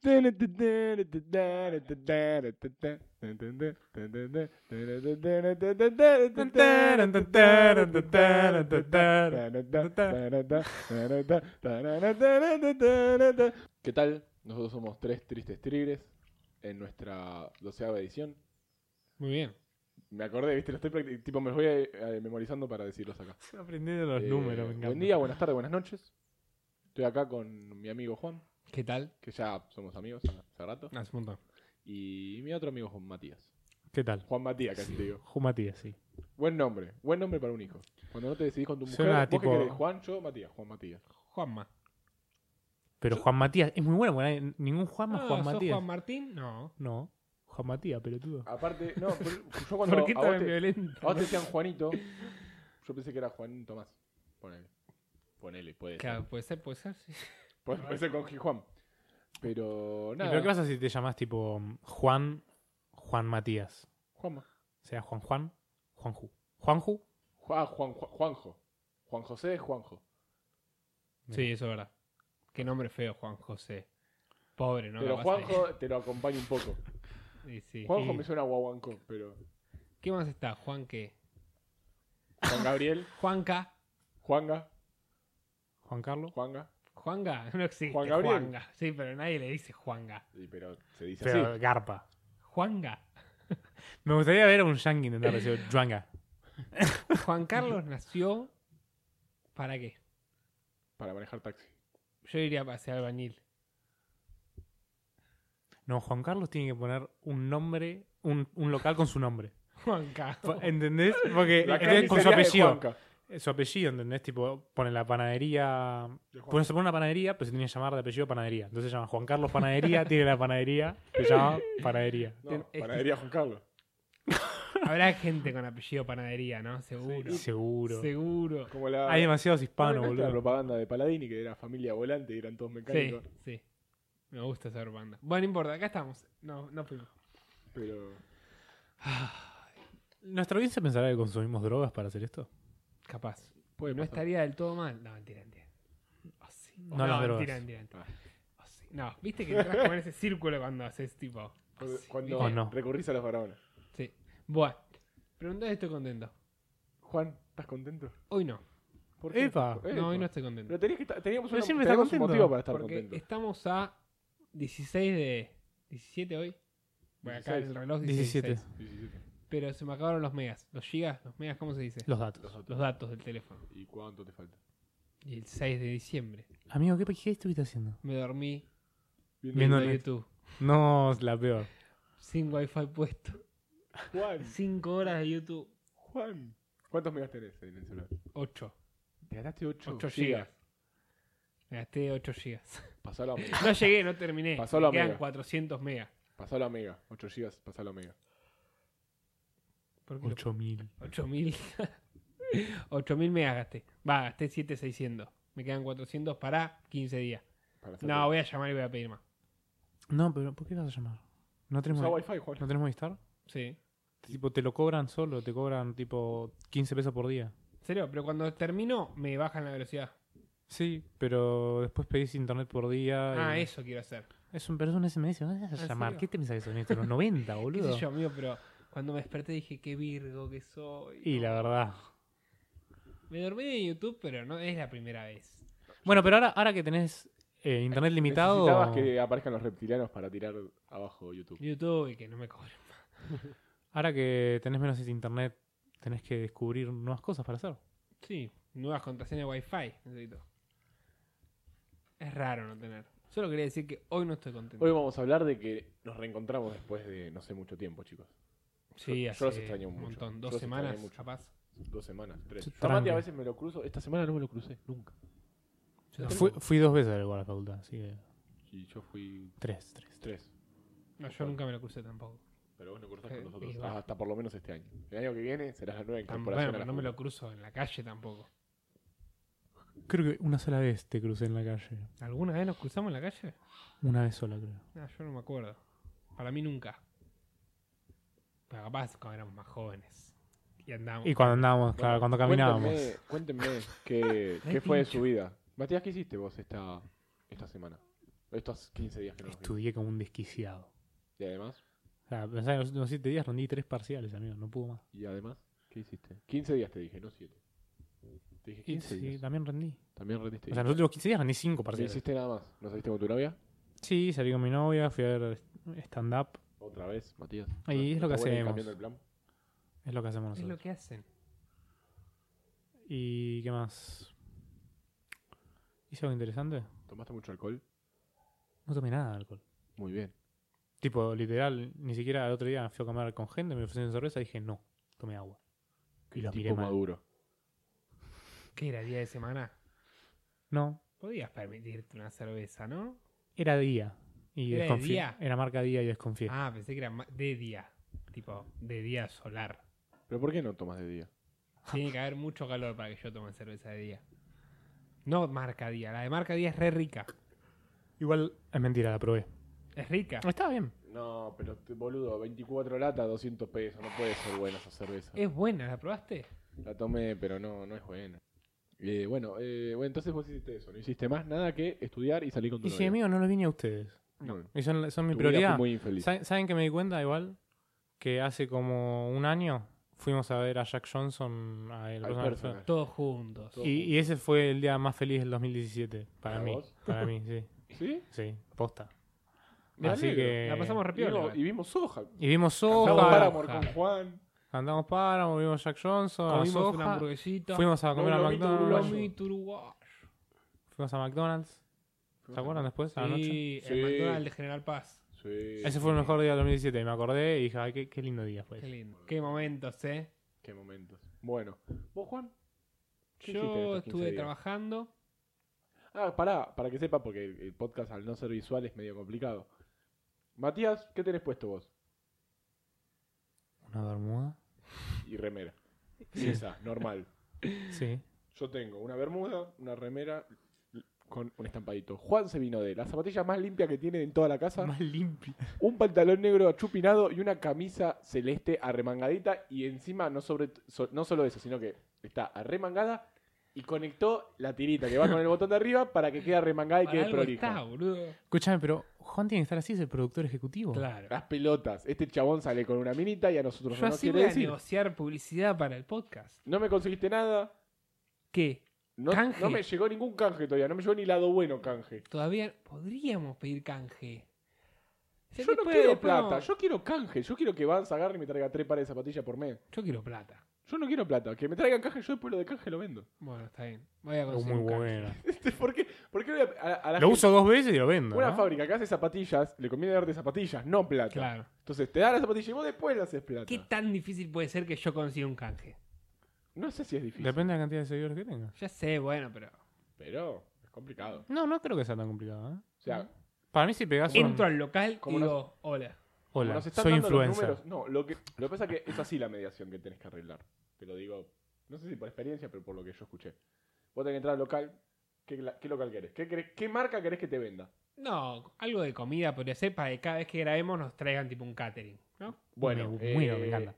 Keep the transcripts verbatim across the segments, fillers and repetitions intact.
¿Qué tal? Nosotros somos Tres Tristes Tigres en nuestra doceava edición. Muy bien. Me acordé, viste, lo estoy practic- tipo me los voy eh, memorizando para decirlos acá. Estoy aprendiendo los Eh, números, me encanta. Buen día, buenas tardes, buenas noches. Estoy acá con mi amigo Juan, ¿Qué tal? que ya somos amigos hace rato. Hace un montón. Y mi otro amigo Juan Matías. ¿Qué tal? Juan Matías, casi te digo. Ju Matías, sí. Buen nombre, buen nombre para un hijo. Cuando no te decidís con tu mujer, Suena ¿vos tipo- qué querés? Juan, yo, Matías. Juan Matías. Juanma. Pero Juan Matías es muy bueno, porque no hay ningún Juan más Ah, Juan ¿sos Matías. Juan Martín? No. No, Juan Matías, pelotudo. Aparte, no, pero yo cuando ¿Por qué a vos tan te, violento? a vos te decían Juanito, yo pensé que era Juan Tomás. Ponele. Ponele, puede ser. Claro, puede ser, puede ser, sí. Puede, puede ser con Juan. Pero ¿Y nada. pero qué pasa si te llamas tipo Juan Juan Matías? Juanma. O sea, Juan Juan, Juanju. ¿Juanju? Juan, Juan, Juan, Juanjo. Juan José es Juanjo. Sí, eso es verdad. Qué nombre feo, Juan José. Pobre, ¿no? pero Capaz Juanjo te lo acompaña un poco. ahí. Sí, sí. Juanjo Y- me suena a guaguancó, pero. ¿Qué más está? Juan qué? Juan Gabriel, Juanca. Juanga, Juan Carlos. Juanga. Juanga. No existe. Juan Gabriel. Juanga. Sí, pero nadie le dice Juanga. Sí, pero se dice Pero así. Garpa. Juanga. Me gustaría ver a un yankee intentar decir Juanga. Juan Carlos nació. ¿Para qué? Para manejar taxi. Yo iría para ser albañil. No, Juan Carlos tiene que poner un nombre, un, un local con su nombre. Juanca. ¿Entendés? Porque La ¿entendés? Con su carnicería de apellido. Juanca. Su apellido, ¿entendés? Tipo, pone la panadería. De Juan. Pone, se pone una panadería, pero se tiene que llamar de apellido panadería. Entonces se llama Juan Carlos Panadería, tiene la panadería, se llama panadería. No, Es- panadería Juan Carlos. Habrá gente con apellido panadería, ¿no? Seguro. Seguro. Seguro. Como la. Hay demasiados hispanos, ¿No? La boludo. propaganda de Paladini, que era familia volante y eran todos Sí, mecánicos. sí. Me gusta esa banda. Bueno, no importa, acá estamos. No, no fuimos. Pero. ¿Nuestra audiencia pensará que consumimos drogas para hacer esto? Capaz. Puede no pasar. estaría del todo mal. No, mentira, mentira. Oh, sí. No las drogas. mentira, mentira, mentira. Ah. Oh, sí. No, viste que entras con ese círculo cuando haces tipo. oh, Cuando, sí, cuando O no. recurrís a los faraones. Sí. Bueno, pero entonces estoy contento. Juan, ¿estás contento? Hoy no. ¿Por qué? Epa. Eh, No, hoy no estoy contento. Pero tenías que estar- teníamos, Pero una- siempre está teníamos un contento. motivo para estar Porque contento. estamos a dieciséis de. diecisiete hoy. Bueno, acá dieciséis. el reloj dice diecisiete. dieciséis. diecisiete. Pero se me acabaron los megas. Los gigas, los megas, ¿cómo se dice? Los datos. Los otros. Los datos del teléfono. ¿Y cuánto te falta? Y el seis de diciembre Amigo, ¿qué, qué estuviste haciendo? me dormí Viendo viendo net. YouTube. No, es la peor. Sin wifi puesto. Juan, cinco horas de YouTube. Juan. ¿Cuántos megas tenés en el celular? ocho. Te gastaste ocho, ocho gigas. Me gasté ocho gigas. Pasalo a mega. No llegué, no terminé. Pasalo a Me quedan mega. cuatrocientos megas. Pasalo a mega. ocho gigas, pasalo a mega. ¿Por qué lo- ocho mil. ocho mil. ocho mil megas gasté. Va, gasté siete mil seiscientos. Me quedan cuatrocientos para quince días. Para hacer No, voy a llamar y voy a pedir más. No, pero ¿por qué vas a llamar? ¿No tenemos, Usa wifi, Juan. ¿no tenemos Movistar? Sí. Tipo, te lo cobran solo, te cobran tipo quince pesos por día. ¿En serio? Pero cuando termino, me bajan la velocidad. Sí, pero después pedís internet por día. Ah, y- eso quiero hacer. Es un, pero es un S M S, ¿no vas a ¿En llamar? serio? ¿Qué te pensás que son estos? Los noventa, ¿Qué boludo. sé yo, amigo? Pero cuando me desperté dije, qué virgo que soy. Y la verdad. Me dormí en YouTube, pero no es la primera vez. Bueno, pero ahora, ahora que tenés eh, internet limitado. Necesitabas que aparezcan los reptilianos para tirar abajo YouTube. YouTube y que no me cobren. Ahora que tenés menos internet, tenés que descubrir nuevas cosas para hacer. Sí, nuevas contraseñas de Wi-Fi necesito. Es raro no tener. Solo quería decir que hoy no estoy contento. Hoy vamos a hablar de que nos reencontramos después de no sé mucho tiempo, chicos. sí, yo- hace yo los extraño un mucho. montón. Yo Dos los semanas, extrañé mucho. capaz. Dos semanas, tres. Sí, Yo a Mati tranqui. a veces me lo cruzo. Esta semana no me lo crucé, nunca. Yo Fui, fui dos veces igual a la facultad, así que. Y yo fui Tres, tres. tres. No, yo nunca me lo crucé tampoco. Pero vos no cruzás Eh, con nosotros. y va. Hasta por lo menos este año. El año que viene serás la nueva Tam- incorporación bueno, a pero la no me lo facultad. cruzo en la calle tampoco. Creo que una sola vez te crucé en la calle. ¿Alguna vez nos cruzamos en la calle? Una vez sola, creo. No, yo no me acuerdo. Para mí nunca. Pero capaz cuando éramos más jóvenes. Y andábamos. Y cuando andábamos, claro, cuando caminábamos. Cuéntenme, cuéntenme qué, Ay, qué fue de pincho. su vida. Matías, ¿qué hiciste vos esta, esta semana? Estos quince días que no nos vimos. Estudié como un desquiciado. Y además, O sea, pensá que en los- los siete días rendí tres parciales, amigo. No puedo más. y además, ¿qué hiciste? quince días te dije, no siete. Te dije Y quince sí, días. también rendí. También rendiste. O sea, en los últimos quince días rendí cinco no parciales. hiciste nada más. ¿No saliste con tu novia? Sí, salí con mi novia, fui a ver stand-up. Otra vez, Matías. Ahí es lo que ¿Está bueno ir hacemos. cambiando el plan? Es lo que hacemos Es nosotros. lo que hacen. ¿Y qué más? ¿Hice algo interesante? ¿Tomaste mucho alcohol? No tomé nada de alcohol. Muy bien. Tipo, literal, ni siquiera el otro día fui a comer con gente, me ofrecieron cerveza y dije no, tomé agua. Y los miré Tipo mal. maduro. ¿Qué era? ¿Día de semana? No, Podías permitirte una cerveza, ¿no? era día. Y ¿Era de desconfié. día? Era marca día y desconfié. Ah, pensé que era ma- de día. Tipo, de día solar. ¿Pero por qué no tomas de día? Tiene que haber mucho calor para que yo tome cerveza de día. No marca día. La de marca día es re rica. Igual es mentira, la probé. Es rica. Estaba bien. No, pero te- boludo, veinticuatro latas, doscientos pesos. No puede ser buena esa cerveza. Es buena, ¿la probaste? La tomé, pero no, no es buena. Eh, bueno, eh, bueno, entonces vos hiciste eso. No hiciste más nada que estudiar y salir con tu Y si novia. amigo, no lo vine a ustedes. No. Y son, son mi Tu vida fue prioridad. muy infeliz. ¿Saben, ¿Saben que me di cuenta igual? Que hace como un año fuimos a ver a Jack Johnson a el Al personaje. personaje. Todos juntos. Todo. Y, y ese fue el día más feliz del dos mil diecisiete. Para ¿Para mí. vos? Para mí, sí. ¿Sí? Sí, posta. Me Así alegro. que. La pasamos re Y piola, vimos, igual. y vimos soja. Y vimos Cantamos Soja. Paramore Soja. con Juan. Cantamos Páramo, vimos Jack Johnson. a Comimos una Soja, hamburguesita. fuimos a comer No, a lomito McDonald's. uruguayo. Lomito uruguayo. Fuimos a McDonald's. ¿Se acuerdan después? A la noche. Sí, Sí. el McDonald's de General Paz. Sí. Ese fue el mejor día del dos mil diecisiete. Y me acordé y dije, ay, qué, qué lindo día fue. Qué ese. lindo. Qué momentos, ¿eh? Qué momentos. Bueno, ¿vos, Juan? ¿Qué hiciste en Yo estos quince estuve días? trabajando. Ah, pará, para que sepa, porque el, el podcast al no ser visual es medio complicado. Matías, ¿qué tenés puesto vos? Una bermuda. Y remera. Esa, normal. Sí. Yo tengo una bermuda, una remera con un estampadito. Juan se vino de la zapatilla más limpia que tiene en toda la casa, Más limpia. un pantalón negro achupinado y una camisa celeste arremangadita. Y encima, no, sobre, so- no solo eso, sino que está arremangada y conectó la tirita que va con el botón de arriba para que quede arremangada y Para quede algo prolija. está, boludo. Escúchame, pero Juan tiene que estar así, es el productor ejecutivo. Claro. Las pelotas. Este chabón sale con una minita y a nosotros Yo no nos así quiere voy a decir. negociar publicidad para el podcast. No me conseguiste nada. ¿Qué? No, ¿Canje? no me llegó ningún canje todavía. No me llegó ni lado bueno canje. Todavía podríamos pedir canje. Se Yo no después- quiero después plata. no- Yo quiero canje. Yo quiero que Vans agarre y me traiga tres pares de zapatillas por mes. Yo quiero plata. Yo no quiero plata. Que me traigan canje. Yo después lo de canje lo vendo. Bueno, está bien. Voy a Es conseguir muy un canje. buena. ¿Por qué? ¿Por qué voy a, a- a la Lo gente- uso dos veces y lo vendo. Una ¿no? fábrica que hace zapatillas, le conviene darte zapatillas, no plata. Claro. Entonces te da la zapatilla y vos después la haces plata. ¿Qué tan difícil puede ser que yo consiga un canje? No sé si es difícil. Depende de la cantidad de seguidores que tengas. Ya sé, bueno, pero... Pero es complicado. No, no creo que sea tan complicado. ¿eh? O sea, Para mí, si pegas un. Entro al local y Como digo, hola. como Hola, nos están soy dando los influencer. números- no, lo que, lo que pasa es que es así la mediación que tenés que arreglar. Te lo digo, no sé si por experiencia, pero por lo que yo escuché. Vos tenés que entrar al local. ¿Qué, la- qué local querés? ¿Qué, querés? ¿Qué marca querés que te venda? No, algo de comida podría ser para que cada vez que grabemos nos traigan tipo un catering, ¿no? Bueno, Me- bueno, eh, me encanta.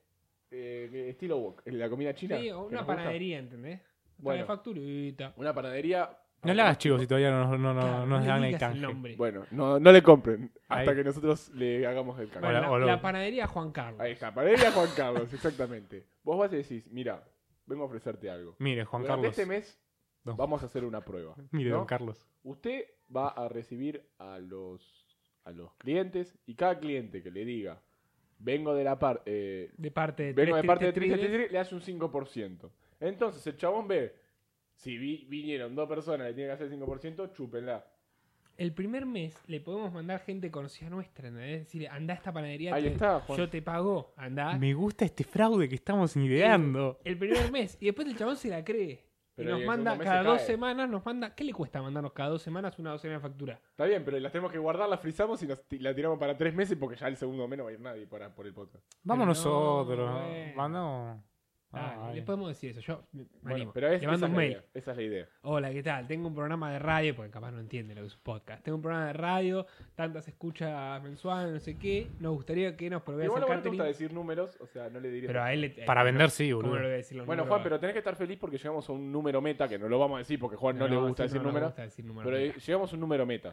eh, estilo wok, la comida china. Sí, que o nos una gusta. panadería, ¿entendés? Bueno. Una facturita. Una panadería. No le hagas chivos si todavía no, no, no, Claro, no nos le dan el digas canje. nombre. Bueno, no, no le compren hasta Ahí. que nosotros le hagamos el canje. Bueno, Hola, la, hola. la panadería Juan Carlos. Ahí está, panadería Juan Carlos, exactamente. Vos vas y decís, mira, vengo a ofrecerte algo. Mire, Juan Durante Carlos. este mes No. vamos a hacer una prueba. Mire, ¿no? don Carlos. Usted va a recibir a los, a los clientes y cada cliente que le diga, vengo de la parte, eh, De parte de vengo de Tres parte de Tristes Triste Tigres. Tigre, le hace un cinco por ciento. Entonces el chabón ve, si vi- vinieron dos personas, le tiene que hacer el cinco por ciento, chúpenla. El primer mes le podemos mandar gente conocida nuestra, ¿entendés? Es decir, anda a esta panadería, Ahí te- está, Juan. yo te pago, anda. Me gusta este fraude que estamos ideando. El primer mes. Y después el chabón se la cree. Pero y nos ahí el manda segundo mes cada se dos cae. semanas, nos manda. ¿Qué le cuesta mandarnos cada dos semanas una docena de factura? Está bien, pero las tenemos que guardar, las frizamos y nos ti- la tiramos para tres meses porque ya el segundo mes no va a ir nadie para, por el podcast. Vamos no, nosotros. bueno. Mandamos. Ah, Ay. le podemos decir eso. Yo me me Bueno, animo. pero es, le esa, mando es un la mail. idea, esa es la idea. Hola, ¿qué tal? Tengo un programa de radio, porque capaz no entiende lo que es un podcast. Tengo un programa de radio, tantas escuchas mensuales, no sé qué. Nos gustaría que nos provea Igual el a vos no te catering. gusta decir números, o sea, no le diría. Pero a él le- Para vender, sí, ¿Cómo boludo. no le voy a decir los Bueno, números? Juan, pero tenés que estar feliz porque llegamos a un número meta, que no lo vamos a decir porque a Juan no, le gusta sí, decir no nos números. gusta decir números. Pero mira. llegamos a un número meta.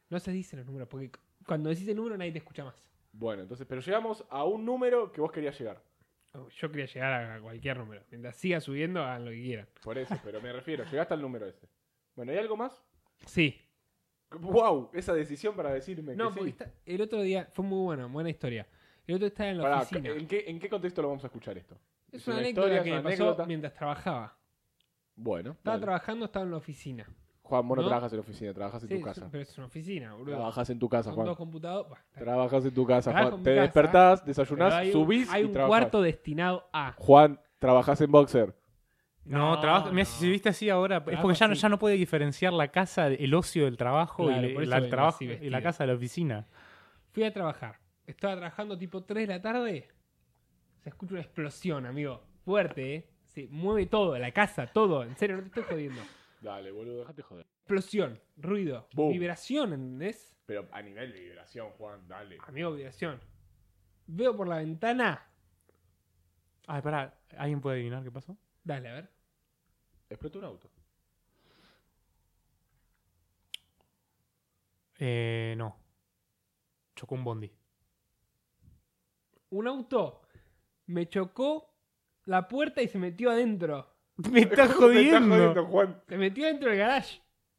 No se dicen los números, porque cuando decís el número nadie te escucha más. Bueno, entonces, pero llegamos a un número que vos querías llegar. Yo quería llegar a cualquier número. Mientras siga subiendo, hagan lo que quieran. Por eso, pero me refiero, llegaste al número ese. Bueno, ¿hay algo más? Sí. ¡Wow! Esa decisión para decirme No, que porque sí. está- el otro día fue muy bueno, buena historia. El otro estaba en la Pará, oficina. ¿en qué, ¿en qué contexto lo vamos a escuchar esto? Es una anécdota historia, que es me una pasó anécdota. mientras trabajaba. Bueno, Estaba dale. trabajando, estaba en la oficina. Juan, vos no, ¿No? trabajas en la oficina, trabajas en Sí, tu es- casa. pero es una oficina, boludo. Trabajas en tu casa, Con Juan. dos computadores. Bah, está- Trabajas en tu casa, Trabajo Juan. en Te mi casa, despertás, pero desayunás, hay un, subís hay y un trabajás. cuarto destinado a. Juan, trabajás en Boxer. No, No, trabaja, mira, no. si viste así ahora, es Trabajo porque ya, no- así. ya no puede diferenciar la casa, el ocio del trabajo Claro, y, por le- eso la, el vengo trabajo, así y la vestido. casa de la oficina. Fui a trabajar. Estaba trabajando tipo tres de la tarde. Se escucha una explosión, amigo. Fuerte, ¿eh? Se mueve todo, la casa, todo. En serio, no te estoy jodiendo. Dale, boludo, déjate joder. Explosión, ruido, Boom. vibración, ¿entendés? Pero a nivel de vibración, Juan, dale. Amigo, vibración. Veo por la ventana. Ay, pará, ¿alguien puede adivinar qué pasó? Dale, a ver. Explotó un auto. Eh, no. Chocó un bondi. Un auto me chocó la puerta y se metió adentro. ¡Me estás Me jodiendo! estás jodiendo, Juan. Se metió dentro del garage.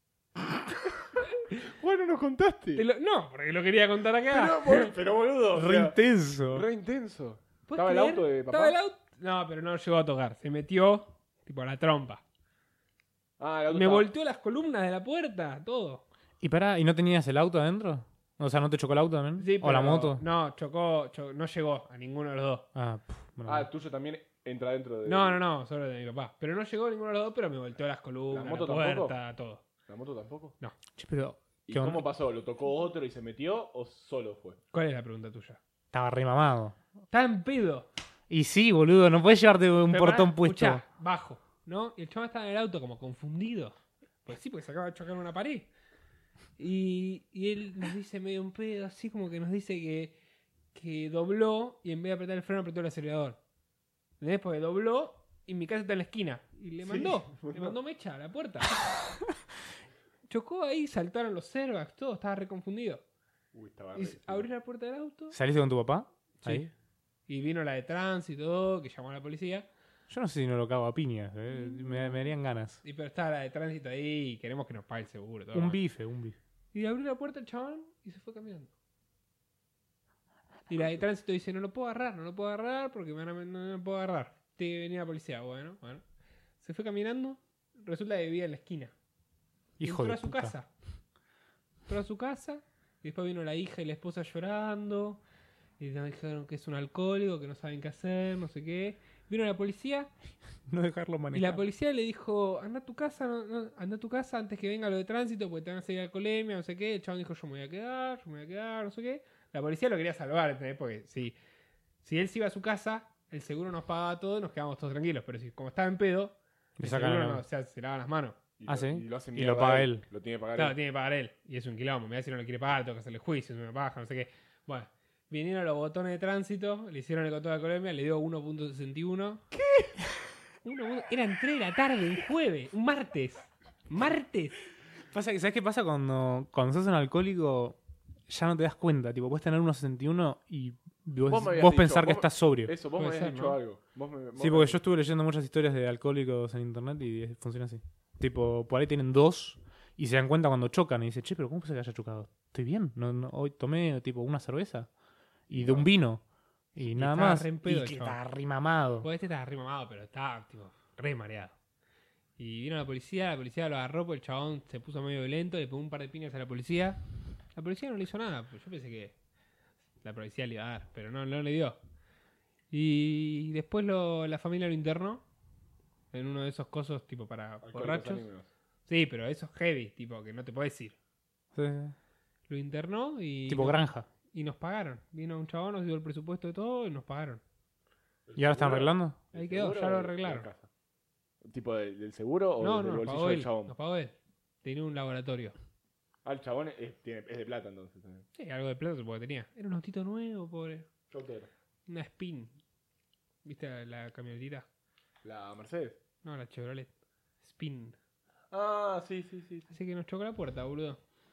Juan, no nos contaste. Te lo- No, porque lo quería contar acá. Pero, bol- pero, boludo. o Re sea, intenso. re intenso. ¿Puedes ¿Estaba el creer? auto de papá? ¿Estaba el auto? No, pero no llegó a tocar. Se metió, tipo, a la trompa. Ah, el auto Me estaba- volteó las columnas de la puerta, todo. ¿Y pará, y no tenías el auto adentro? O sea, ¿no te chocó el auto también? Sí, ¿O la pero- moto? No, chocó, cho- no llegó a ninguno de los dos. Ah, puf, bueno. Ah, el tuyo también entra dentro de... No, no, no, solo de mi papá. Pero no llegó a ninguno de los dos, pero me volteó las columnas, ¿La la, moto puerta, tampoco? todo. ¿La moto tampoco? Che, pero ¿Y ¿qué onda? cómo pasó? ¿Lo tocó otro y se metió o solo fue? ¿Cuál es la pregunta tuya? estaba re mamado. Está en pedo. Y sí, boludo, no puedes llevarte un Pero portón pará, puesto. escuchá, bajo, ¿no? Y el chaval estaba en el auto como confundido. Pues sí, porque se acaba de chocar una pared. Y, y él nos dice medio un pedo, así como que nos dice que, que dobló y en vez de apretar el freno apretó el acelerador. ¿Entendés? Porque dobló y mi casa está en la esquina. Y le Sí, mandó, le mandó. mandó mecha a la puerta. Chocó ahí, saltaron los airbags, todo, estaba reconfundido. Uy, estaba Y re... abrió la puerta del auto ¿Saliste con tu papá? Sí. Ahí. y vino la de tránsito y todo, que llamó a la policía. Yo no sé si no lo cago a piñas, eh. me, me harían ganas. Y pero estaba la de tránsito ahí y queremos que nos pague el seguro. Todo Un mal. bife, un bife. Y abrió la puerta el chabón y se fue caminando. Y la de tránsito dice, no lo puedo agarrar, no lo puedo agarrar porque me van a, no, no lo puedo agarrar. Tiene que venir la policía. Bueno, bueno. Se fue caminando, resulta que vivía en la esquina. Hijo Entró de a su puta. casa. Entró a su casa y después vino la hija y la esposa llorando. Y nos dijeron que es un alcohólico, que no saben qué hacer, no sé qué. Vino la policía No dejarlo y manejar. la policía le dijo, anda a tu casa, no, no, anda a tu casa antes que venga lo de tránsito porque te van a seguir alcoholemia, no sé qué. El chabón dijo, yo me voy a quedar, yo me voy a quedar, no sé qué. La policía lo quería salvar, ¿entendés? Porque si, si él se iba a su casa, el seguro nos pagaba todo y nos quedábamos todos tranquilos. Pero si como estaba en pedo, Le el sacan seguro la- no, o sea, se lavan las manos. Y Ah, lo- ¿sí? Y lo, hace Y mierda lo paga él. Lo tiene que pagar Claro, él. tiene que pagar él. Y es un quilombo. Me va a decir no lo quiere pagar, tengo que hacerle juicio, me baja, no sé qué. Bueno, vinieron los botones de tránsito, le hicieron el control de alcoholemia, le dio uno punto sesenta y uno. ¿Qué? Eran tres de la tarde, un jueves, un martes. Martes. Pasa que, ¿sabes qué pasa cuando, cuando sos un alcohólico? Ya no te das cuenta. Tipo, puedes tener uno sesenta y uno y vos, Vos me habías vos dicho, pensar que vos- estás sobrio. Eso, vos Puede me habías ser, dicho ¿no? algo. Vos me- vos Sí, me- porque yo estuve leyendo muchas historias de alcohólicos en internet y es- funciona así. Tipo, por ahí tienen dos y se dan cuenta cuando chocan y dicen, che, pero ¿cómo puede ser que haya chocado? ¿Estoy bien? No, no, hoy tomé tipo una cerveza y de un vino y, Y nada estaba más. re en pedo y el que chabón. está rimamado. Pues este estaba re mamado, pero estaba tipo, re mareado. Y vino la policía, la policía lo agarró porque el chabón se puso medio violento, le pegó un par de piñas a la policía. La policía no le hizo nada, pues yo pensé que la policía le iba a dar, pero no, no le dio. Y después lo, la familia lo internó en uno de esos cosos tipo para Alcohólicos borrachos. Anónimos. Sí, pero esos heavy, tipo que no te puedes ir. Sí. Lo internó y, Tipo nos, granja. y nos pagaron. Vino un chabón, nos dio el presupuesto de todo y nos pagaron. ¿Y ahora están ¿Seguro? arreglando? ¿El Ahí quedó, seguro ya lo o de la arreglaron. casa? ¿Tipo del, del seguro o No, del no, nos bolsillo pagó del él. chabón? Nos pagó él. Tenía un laboratorio. Ah, el chabón es, tiene- es de plata entonces también. Sí, algo de plata supongo que tenía. Era un autito nuevo, pobre. ¿Qué auto era? Una Spin. ¿Viste la, la camionetita? ¿La Mercedes? No, la Chevrolet. Spin. Ah, sí, sí, sí. sí. Así que nos chocó la puerta, boludo.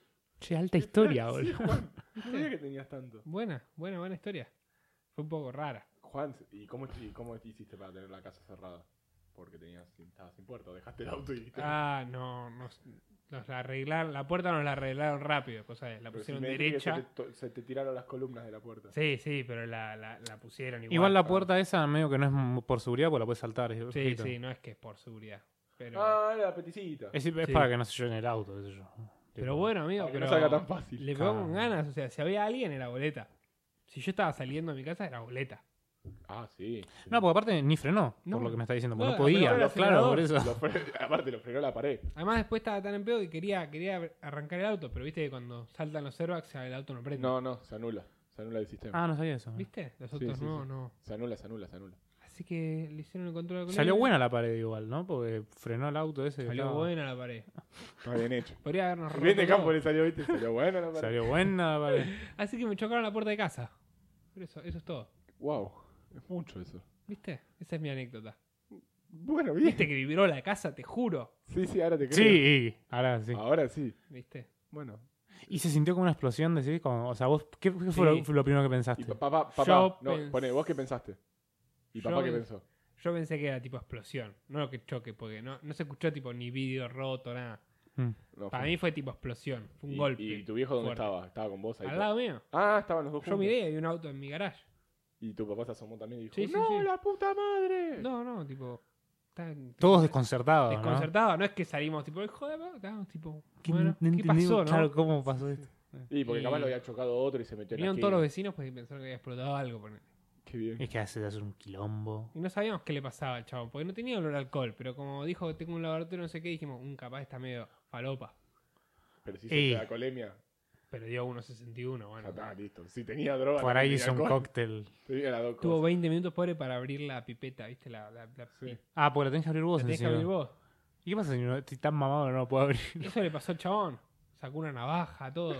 Che, alta historia, Sí, boludo. Juan, no sabía que tenías tanto. Buena, buena, buena historia. Fue un poco rara. Juan, ¿y cómo, y cómo te hiciste para tener la casa cerrada? Porque tenías, estabas sin puerta, o dejaste el auto y... Ah, no, no. Nos la arreglaron, la puerta nos la arreglaron rápido, cosa es, la Pero pusieron si me dijiste que derecha. Se te, to- se te tiraron las columnas de la puerta. Sí, sí, pero la, la, la pusieron igual. Igual la puerta esa medio que no es m- por seguridad porque la puedes saltar. es Sí, ojito. sí, no es que es por seguridad. Pero, Ah, era la peticita. Es, es Sí. para que no se llene el auto, qué sé yo. pero Tipo, bueno, amigo, Para que pero no salga tan fácil. le pegó Claro. con ganas. O sea, si había alguien, era boleta. Si yo estaba saliendo de mi casa, era boleta. Ah, sí. sí. No, porque aparte ni frenó, No. por lo que me está diciendo. Porque No, no podía, apretó el lo- claro, por acelerador. eso. Lo fre- aparte lo frenó la pared. Además, después estaba tan en pedo que quería, quería arrancar el auto, pero viste que cuando saltan los airbags, el auto no prende. No, no, se anula. Se anula el sistema. Ah, no sabía eso. ¿Viste? Los Sí, autos sí, nuevos sí. no. Se anula, se anula, se anula. Así que le hicieron el control de Salió buena la pared igual, ¿no? Porque frenó el auto ese. que Salió estaba- buena la pared. Está bien hecho. Podría habernos roto Bien de campo todo. le salió, ¿viste? Salió bueno la pared. Salió buena la pared. Así que me chocaron la puerta de casa. Pero eso, eso es todo. Wow, es mucho eso. ¿Viste? Esa es mi anécdota. Bueno, bien. ¿Viste que vibró la casa? Te juro. Sí, sí, ahora te creo. Sí, ahora sí. Ahora sí. ¿Viste? Bueno. Y se sintió como una explosión, decís, como, o sea, vos, ¿qué, qué fue Sí. lo, fue lo primero que pensaste? Y pa- papá, papá, Yo no, pens- pone, ¿vos qué pensaste? ¿Y Yo papá qué pens- pensó? Yo pensé que era tipo explosión. No lo que choque, porque no, no se escuchó tipo ni vidrio roto, nada. Mm. No, Para fue- mí fue tipo explosión. Fue un y, golpe. ¿Y tu viejo dónde fuerte. estaba? ¿Estaba con vos ahí? Al lado mío. Ah, estaban los dos Yo juntos. miré y había un auto en mi garage. Y tu papá se asomó también y dijo, Sí, sí, ¡No, sí. la puta madre! No, no, tipo. tan- Todos desconcertados, ¿no? desconcertados. ¿no? es que salimos tipo, joder, estábamos tipo. ¿Qué, Bueno, no ¿qué entendí, pasó, no? claro, cómo pasó esto? Y porque Y- capaz lo había chocado otro y se metió en la Vinieron todos los esquina. vecinos pues y pensaron que había explotado algo. ponele. Qué bien. Es que hace, hace un quilombo. Y no sabíamos qué le pasaba al chavo, porque no tenía olor a alcohol. Pero como dijo que tengo un laboratorio, no sé qué, dijimos, un capaz está medio falopa. Pero si Ey. se da colemia, Pero dio uno sesenta y uno, ya bueno. está, listo. Si tenía droga, Por no ahí tenía hizo un alcohol. cóctel. Tenía las dos Tuvo cosas. veinte minutos pobre para abrir la pipeta, ¿viste? La, la, la Sí. pi- Ah, porque la tenés que abrir vos la tenés que encima. abrir vos. ¿Y qué pasa si no estoy tan mamado que no lo puedo abrir? Eso le pasó al chabón. Sacó una navaja, todo.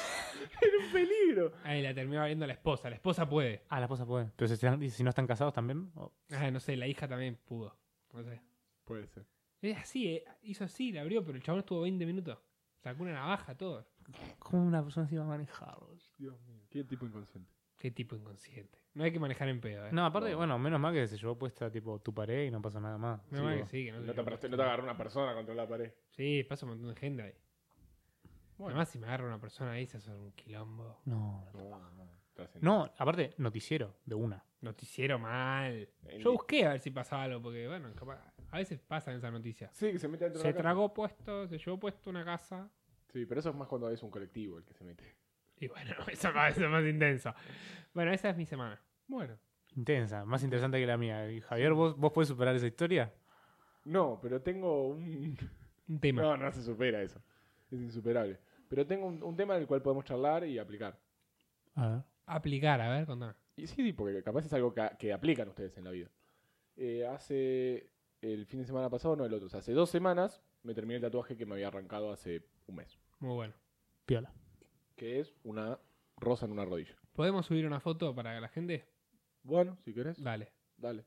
Era un peligro. Ahí la terminó abriendo la esposa. La esposa puede. Ah, la esposa puede. Pero si, están- y si no están casados también. o- Ah, no sé, la hija también pudo. No sé. Puede ser. Es así, eh, hizo así, la abrió, pero el chabón estuvo veinte minutos. Sacó una navaja, todo. ¿Cómo una persona se iba a manejar? Dios mío. Qué tipo inconsciente. Qué tipo inconsciente. No hay que manejar en pedo, eh. No, aparte, No. bueno, menos mal que se llevó puesta tipo tu pared y no pasó nada más. No, Sí, más que vos- sí, que no, No se te, llevó paraste- puesto no te nada. agarró una persona contra la pared. Sí, pasa un montón de gente ahí. Bueno. Además, si me agarra una persona ahí, se hace un quilombo. No, No, no. estás en- no, aparte, noticiero, de una. Noticiero mal. En- Yo busqué a ver si pasaba algo, porque bueno, capaz- a veces pasan esas noticias. Sí, que se mete dentro de Se la casa. tragó puesto, se llevó puesto una casa. Sí, pero eso es más cuando es un colectivo el que se mete. Y bueno, eso es más, eso es más intenso. Bueno, esa es mi semana. Bueno. Intensa, más interesante que la mía. Y Javier, ¿vos, ¿vos podés superar esa historia? No, pero tengo un... Un tema. No, no se supera eso. Es insuperable. Pero tengo un, un tema del cual podemos charlar y aplicar. A ver. Aplicar, a ver, contame. Y sí, porque capaz es algo que, que aplican ustedes en la vida. Eh, hace el fin de semana pasado, no el otro, o sea, hace dos semanas me terminé el tatuaje que me había arrancado hace un mes. Muy bueno. Piola. Que es una rosa en una rodilla. ¿Podemos subir una foto para la gente? Bueno, si querés, Dale. dale.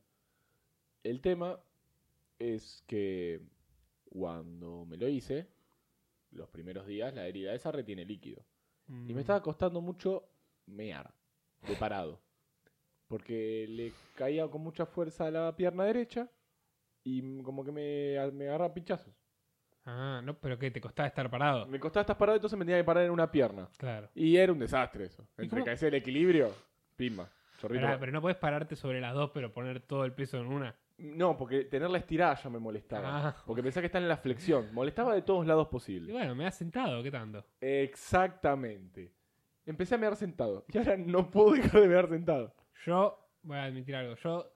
El tema es que cuando me lo hice, los primeros días la herida esa retiene líquido. Y Mm. me estaba costando mucho mear, de parado. Porque le caía con mucha fuerza a la pierna derecha y como que me, me agarraba pinchazos. Ah, no, pero ¿qué? ¿Te costaba estar parado? Me costaba estar parado, entonces me tenía que parar en una pierna. Claro. Y era un desastre eso. ¿Y Entre cómo? caerse el equilibrio, pimba. Chorrito. Pará, pero no puedes pararte sobre las dos, pero poner todo el peso en una. No, porque tenerla estirada ya me molestaba. Ah. Porque pensaba que estaba en la flexión. Molestaba de todos lados Y posibles. bueno, me has sentado, ¿qué tanto? Exactamente. Empecé a mear sentado. Y ahora no puedo dejar de mear sentado. Yo, voy a admitir algo, yo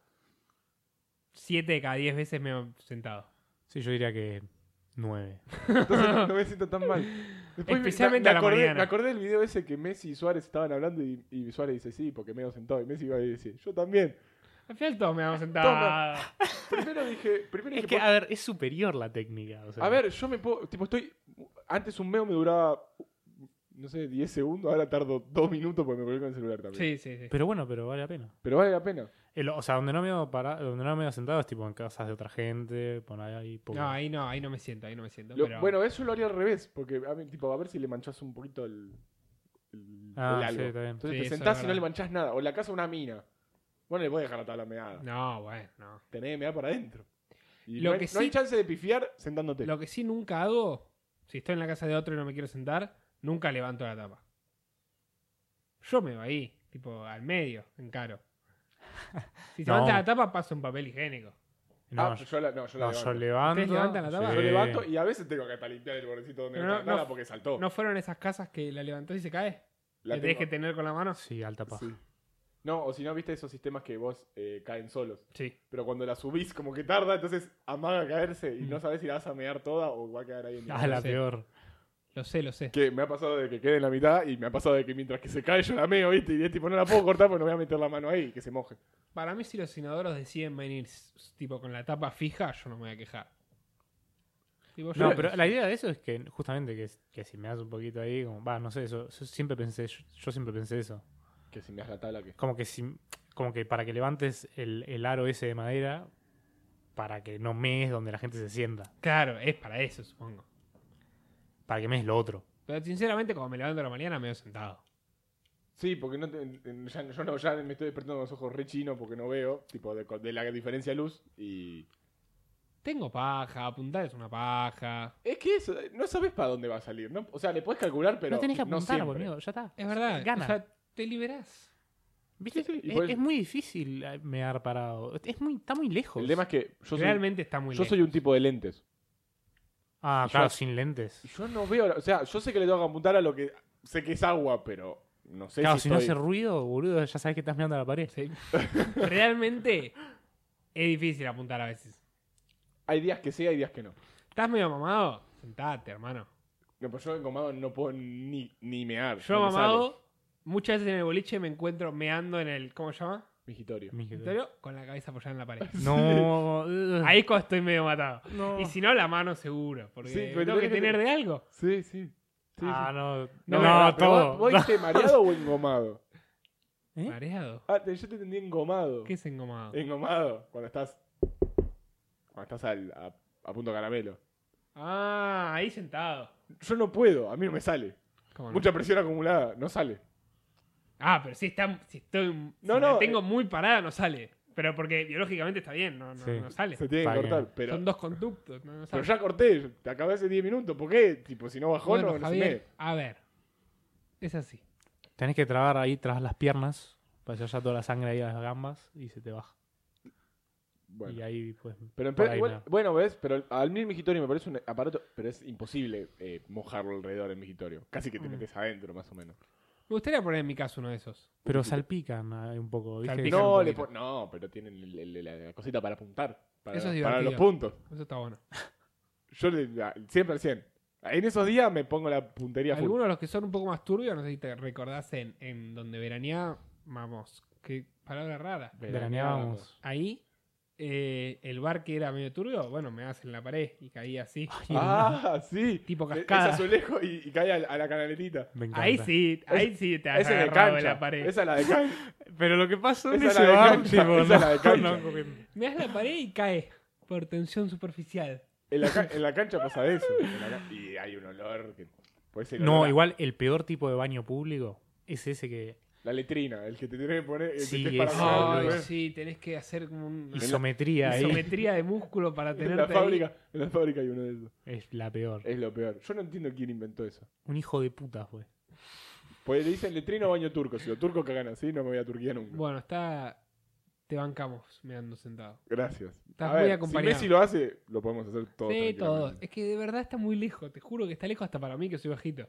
siete de cada diez veces me he sentado. Sí, yo diría que nueve. Entonces no me siento tan mal. Después me- Especialmente me, a la acordé, mañana. me acordé del video ese que Messi y Suárez estaban hablando y, y Suárez dice sí, porque me he sentado. Y Messi iba a decir, yo también. Al final todos me hemos sentado. Primero dije, primero Es dije, que, por- a ver, es superior la técnica. O sea, a ver, yo me puedo, tipo, estoy, antes un meo me duraba no sé, diez segundos, ahora tardo dos minutos porque me colgué con el celular también. Sí, sí, sí. Pero bueno, pero vale la pena. Pero vale la pena. El- o sea, donde no me veo para, donde no me veo sentado es tipo en casas de otra gente, poner ahí poco. No, ahí no, ahí no me siento, ahí no me siento. Lo- pero... Bueno, eso lo haría al revés, porque a, mí, tipo, a ver si le manchás un poquito el, el, Ah, el algo. sí, está bien. Entonces Sí, te eso sentás es y no le verdad. manchás nada. O en la casa de una mina. Bueno, le podés dejar la tabla meada. No, bueno, no. Tenés que mear para adentro. Y Lo no, hay, que no hay sí- chance de pifiar sentándote. Lo que sí nunca hago, si estoy en la casa de otro y no me quiero sentar, nunca levanto la tapa. Yo me voy ahí, tipo al medio, encaro. Si se No. levanta la tapa, paso un papel higiénico. No, ah, yo, yo la, no, yo la no, levanto. yo levanto. ¿Ustedes levantan la tapa? Yo sí. levanto y a veces tengo que hasta limpiar el bordecito donde Pero no, no- está nada no- porque saltó. ¿No fueron esas casas que la levantás y se cae? La ¿Que tenés tengo- que tener con la mano? Sí, alta paja. sí. No, o si no, viste esos sistemas que vos eh, caen solos. Sí. Pero cuando la subís, como que tarda, entonces amaga a caerse y Mm. no sabés si la vas a mear toda o va a quedar ahí en el Ah, la Sí. peor. Lo sé, lo sé. Que me ha pasado de que quede en la mitad y me ha pasado de que mientras que se cae yo la meo, ¿viste? Y es tipo, no la puedo cortar porque no voy a meter la mano ahí, que se moje. Para mí, si los inodoros deciden venir s- tipo con la tapa fija, yo no me voy a quejar. Tipo, yo- No, pero la idea de eso es que justamente que, que si me das un poquito ahí, como, va, no sé, eso, yo siempre pensé, yo, yo siempre pensé eso. Que si me das la tabla, que Como que si, como que para que levantes el, el aro ese de madera, para que no mees donde la gente se sienta. Claro, es para eso, supongo. Para que mees lo otro. Pero sinceramente, cuando me levanto a la mañana, me veo sentado. Sí, porque no te- en- ya, yo no, ya me estoy despertando con los ojos re chinos porque no veo, tipo, de, de la diferencia de luz y... Tengo paja, apuntar es una paja. Es que eso, no sabes para dónde va a salir, ¿no? O sea, le puedes calcular, pero no tenés que no apuntar, siempre. boludo, ya está. Es verdad, Gana. o sea, te liberás. ¿Viste? Sí, sí, y es, por eso- es muy difícil eh, mear parado. Es muy, está muy lejos. El tema es que yo soy, Realmente está muy yo soy lejos. un tipo de lentes. Ah, y claro, yo- sin lentes. Y yo no veo, o sea, yo sé que le tengo que apuntar a lo que sé que es agua, pero no sé Claro, si, si no estoy- hace ruido, boludo, ya sabes que estás mirando a la pared. Sí. Realmente es difícil apuntar a veces. Hay días que sí, hay días que no. ¿Estás medio mamado? Sentate, hermano. No, pero yo engomado no puedo ni, ni mear. Yo no me mamado, muchas veces en el boliche me encuentro meando en el, ¿cómo se llama? sale. Migitorio. Mi jefe. Escritorio, con la cabeza apoyada en la pared. No. ugh. Ahí es cuando estoy medio matado. No. Y si no, la mano seguro. Porque Sí, pero tengo que tenés que tener de algo. Sí, sí. sí, ah, sí. no. No, No, no, pero todo. ¿Vos viste mareado o engomado? ¿Eh? Mareado. Ah, te- yo te entendí engomado. ¿Qué es engomado? Engomado, cuando estás. Cuando estás al- a, a punto de caramelo. Ah, ahí sentado. Yo no puedo, a mí no me sale. ¿Cómo no? Mucha presión acumulada, no sale. Ah, pero si, está, si estoy. No, si la no, tengo eh. muy parada, no sale. Pero porque biológicamente está bien, no, no, Sí. no sale. Se tiene que Pa' que- cortar, pero. Son dos conductos, no, no Pero sale. ya corté, te acabé hace diez minutos. ¿Por qué? Tipo, si no bajó, Bueno, no, no se Javier, me. a ver. Es así. Tenés que trabar ahí tras las piernas para que haya toda la sangre ahí a las gambas y se te baja. Bueno. Y ahí pues. Pero en por pe- ahí igual- nada. bueno, ves, pero al mí el migitorio me parece un aparato, pero es imposible eh, mojarlo alrededor del migitorio. Casi que te Mm. metes adentro, más o menos. Me gustaría poner en mi caso uno de esos. Pero salpican ahí un poco, ¿viste? Salpican. No, un le poquito. pon- no, pero tienen el- el- el- la cosita para apuntar. Para, Eso es para los divertido. puntos. Eso está bueno. Yo le, la- siempre al cien. En esos días me pongo la puntería full. Algunos de los que son un poco más turbios, no sé si te recordás en, en donde veraneábamos. Qué palabra rara. Veraneábamos. Ahí, eh, el bar que era medio turbio, bueno, me das en la pared y caía así. Ah, sí. Tipo E- cascada. Ese azulejo y, y cae a, a la canaletita. Me encanta. Ahí sí, ahí sí te has Esa es de agarrado de cancha. la pared. Esa es la de cancha. Pero lo que pasó Esa en es ese la de bar, cancha, tipo, esa es la de no, cancha. no, porque- Me das la pared y cae por tensión superficial. En la, ca- en la cancha pasa eso. En la ca- y hay un olor que. Puede ser No, olor a- igual el peor tipo de baño público es ese que La letrina, el que te tiene que poner. El Sí, que te ese. para Ay, atrás, sí, tenés que hacer como una isometría ahí isometría de músculo para En tenerte la ahí. fábrica, en la fábrica hay uno de esos. es la peor. Es lo peor. Yo no entiendo quién inventó eso. Un hijo de puta fue. Pues le dicen letrina o baño turco. Si los turcos cagan así, no me voy a Turquía nunca. Bueno, está... Te bancamos, me ando sentado. Gracias. Estás A muy ver, acompañado. Si Messi lo hace, lo podemos hacer todos. Sí, todo. tranquilamente. Es que de verdad está muy lejos. Te juro que está lejos hasta para mí, que soy bajito.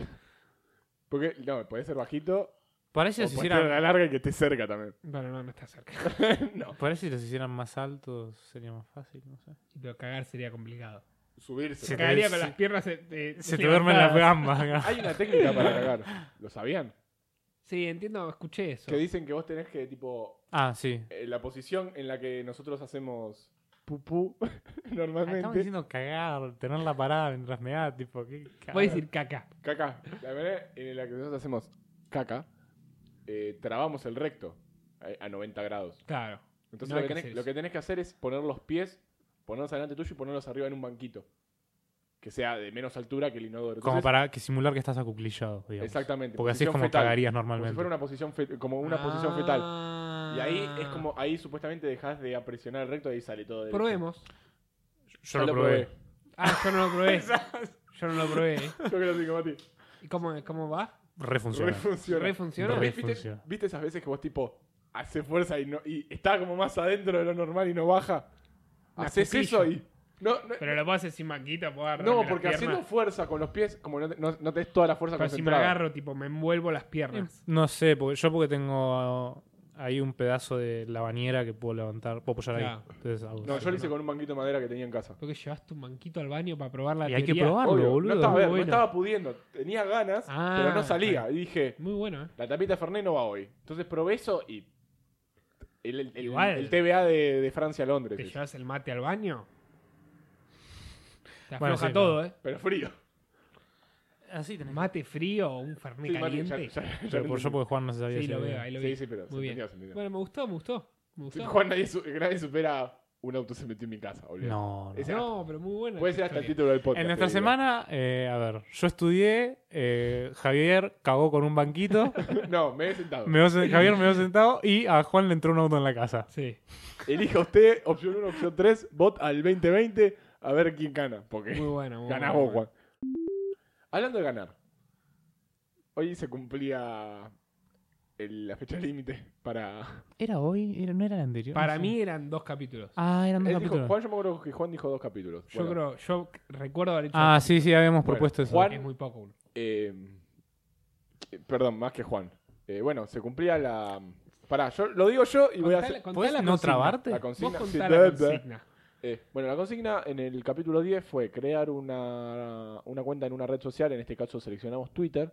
Porque, no, puede ser bajito. Parece O que si puede ser a la hicieran, larga y que esté cerca también. Bueno, no, no está cerca. no. parece que los hicieran más altos sería más fácil, no sé. Pero cagar sería complicado. Subirse. Se te- Cagaría con se- las piernas eh, eh, Se te duermen las levantadas. gambas acá. Hay una técnica para cagar. ¿Lo sabían? Sí, entiendo, escuché eso. Que dicen que vos tenés que, tipo, Ah, sí. eh, la posición en la que nosotros hacemos pupú, Ah, Estamos normalmente. diciendo cagar, tener la parada mientras me da, tipo, ¿qué cagada? Voy a decir caca. Caca. La manera en la que nosotros hacemos caca, eh, trabamos el recto a, a noventa grados. Claro. Entonces No lo, hay que que tenés, hacer lo eso. que tenés que hacer es poner los pies, ponerlos adelante tuyo y ponerlos arriba en un banquito. Que sea de menos altura que el inodoro. Como Entonces, para que simular que estás acuclillado, digamos. exactamente. Porque así es posición como fetal. cagarías Como si normalmente. fuera una posición, fe- como una posición fetal. Ah. Y ahí es como, ahí supuestamente dejas de presionar el recto y ahí sale todo derecho. Probemos. Yo Ya lo probé. Ah, yo no lo probé. Yo no lo probé. ¿eh? Yo creo que sí, como a ti. ¿Y cómo, cómo va? Re funciona. Re funciona. ¿Re funciona? Re ¿Viste, funciona. ¿Viste esas veces que vos tipo haces fuerza y no y está como más adentro de lo normal y no baja? Una Haces cuclilla. eso y no, no, Pero lo puedo hacer sin maquita, puedo agarrar. no, porque haciendo fuerza con los pies, como no, te- no, no tenés toda la fuerza Pero si me concentrada. agarro, tipo, me envuelvo las piernas. No sé, porque yo porque tengo ahí un pedazo de la bañera que puedo levantar, puedo apoyar Claro. ahí. Entonces hago No, eso. yo lo hice con un banquito de madera que tenía en casa. Porque llevaste un banquito al baño para probar la Y hay que teoría. probarlo, Obvio, boludo. no, estaba, a ver, Muy no bueno. estaba pudiendo, tenía ganas, Ah, pero no está salía. bien. Y dije, Muy bueno, ¿eh? la tapita de Fernet no va hoy. Entonces probé eso y el, el, el- Igual. el T V A de, de Francia a Londres. ¿Te es. llevas el mate al baño? Te Bueno, afloja sí, todo, ¿eh? Pero frío. Así tenés. Mate frío o un fernet Sí, Mati, caliente. ya- ya- ya Pero lo por yo porque Juan no se sabía Sí, ese lo video. veo, ahí lo vi. Sí, sí, pero se Muy bien. entendió, se entendió. Bueno, me gustó, me gustó. Me Sí, gustó. Juan, nadie, su- nadie supera un auto se metió en mi casa, boludo. No, no. Ese- No, pero muy bueno. Puede ser hasta el título del podcast. En nuestra te digo. semana, eh, a ver, yo estudié, eh, Javier cagó con un banquito, No, me he sentado. me veo sen- Javier me veo sentado y a Juan le entró un auto en la casa. Sí, Elija usted, opción uno, opción tres, bot al veinte veinte, a ver quién gana. Porque muy bueno. Muy ganás bueno. vos, Juan. Hablando de ganar, hoy se cumplía el- la fecha límite para... ¿Era hoy? Era- ¿No era el anterior? Para No sé. mí eran dos capítulos. Ah, eran dos Él dijo- capítulos. Juan, yo me acuerdo que Juan dijo dos capítulos. Yo Bueno, creo, yo recuerdo haber hecho Ah, dos sí, sí, habíamos Bueno, propuesto eso. Juan- capítulos. Es muy poco. boludo. eh, eh, perdón, más que Juan. Eh, bueno, se cumplía la... Pará, yo lo digo yo y voy a Contá hacer... la- contá ¿Podés la no consigna. trabarte? La Vos consigna. contá sí, la da, da. consigna. Eh, bueno, la consigna en el capítulo diez fue crear una, una cuenta en una red social, en este caso seleccionamos Twitter,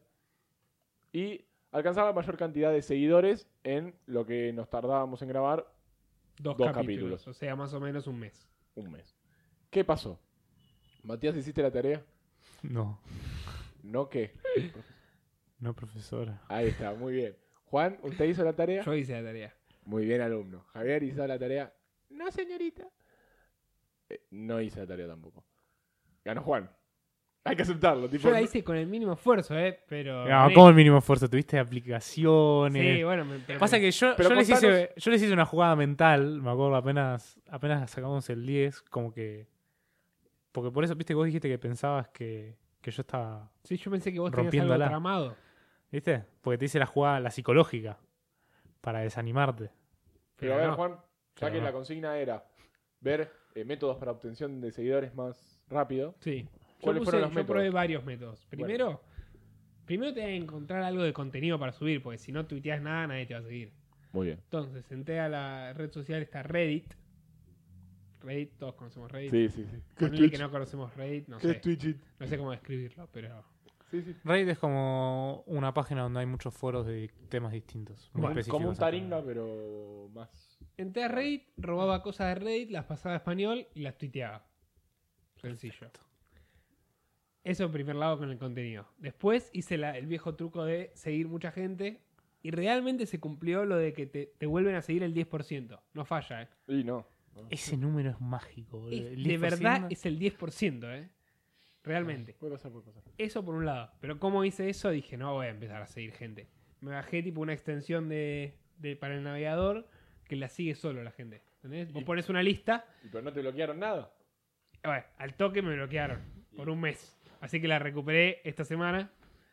y alcanzar la mayor cantidad de seguidores en lo que nos tardábamos en grabar Dos, Dos capítulos, capítulos. O sea, más o menos un mes. un mes. ¿Qué pasó? Matías, ¿hiciste la tarea? No, ¿No qué? no, profesora. Ahí está, muy bien. Juan, ¿usted hizo la tarea? Yo hice la tarea. Muy bien, alumno. Javier, ¿hizo la tarea? No, señorita. Eh, no hice la tarea tampoco. Ganó Juan. Hay que aceptarlo. Tipo, Yo la hice con el mínimo esfuerzo, ¿eh? Pero. No, gané. ¿cómo el mínimo esfuerzo? ¿Tuviste aplicaciones? Sí, bueno, me, pero Pasa me- que yo, Pero yo, les contanos- hice, yo les hice una jugada mental, me acuerdo, apenas, apenas sacamos el diez, como que... Porque por eso, viste, que vos dijiste que pensabas que, que yo estaba... Sí, yo pensé que vos tenías algo rompiéndola. tramado. ¿Viste? Porque te hice la jugada, la psicológica, para desanimarte. Pero a ver, no. Juan, ya Pero que no. la consigna era ver eh, métodos para obtención de seguidores más rápido. Sí. Yo, ¿Cuáles puse- fueron los yo métodos? probé varios métodos. Primero, primero te que encontrar algo de contenido para subir, porque si no tuiteas nada, nadie te va a seguir. Muy bien. Entonces, entré a la red social, está Reddit. Reddit, todos conocemos Reddit. Sí, sí, sí. ¿Qué es Ponele Twitch? que no conocemos Reddit, no ¿Qué es sé. Twitch? No sé cómo describirlo, pero. Sí, sí. Reddit es como una página donde hay muchos foros de temas distintos. Muy Como, específicos. como un taringa, pero más. Entré a Reddit, robaba cosas de Reddit, las pasaba a español y las tuiteaba. Sencillo. Eso en primer lado con el contenido. Después hice la- el viejo truco de seguir mucha gente y realmente se cumplió lo de que te, te vuelven a seguir el diez por ciento. No falla, ¿eh? Y no. Ese número es mágico, boludo. Es- El de diez por ciento. verdad es el diez por ciento, ¿eh? Realmente. Puede pasar, puede pasar. Eso por un lado. Pero como hice eso, dije, no voy a empezar a seguir gente. Me bajé tipo una extensión de, de- para el navegador que la sigue solo la gente. ¿Entendés? Vos Y- pones una lista, ¿Y pero no te bloquearon nada? bueno, al toque me bloquearon por un mes. Así que la recuperé esta semana.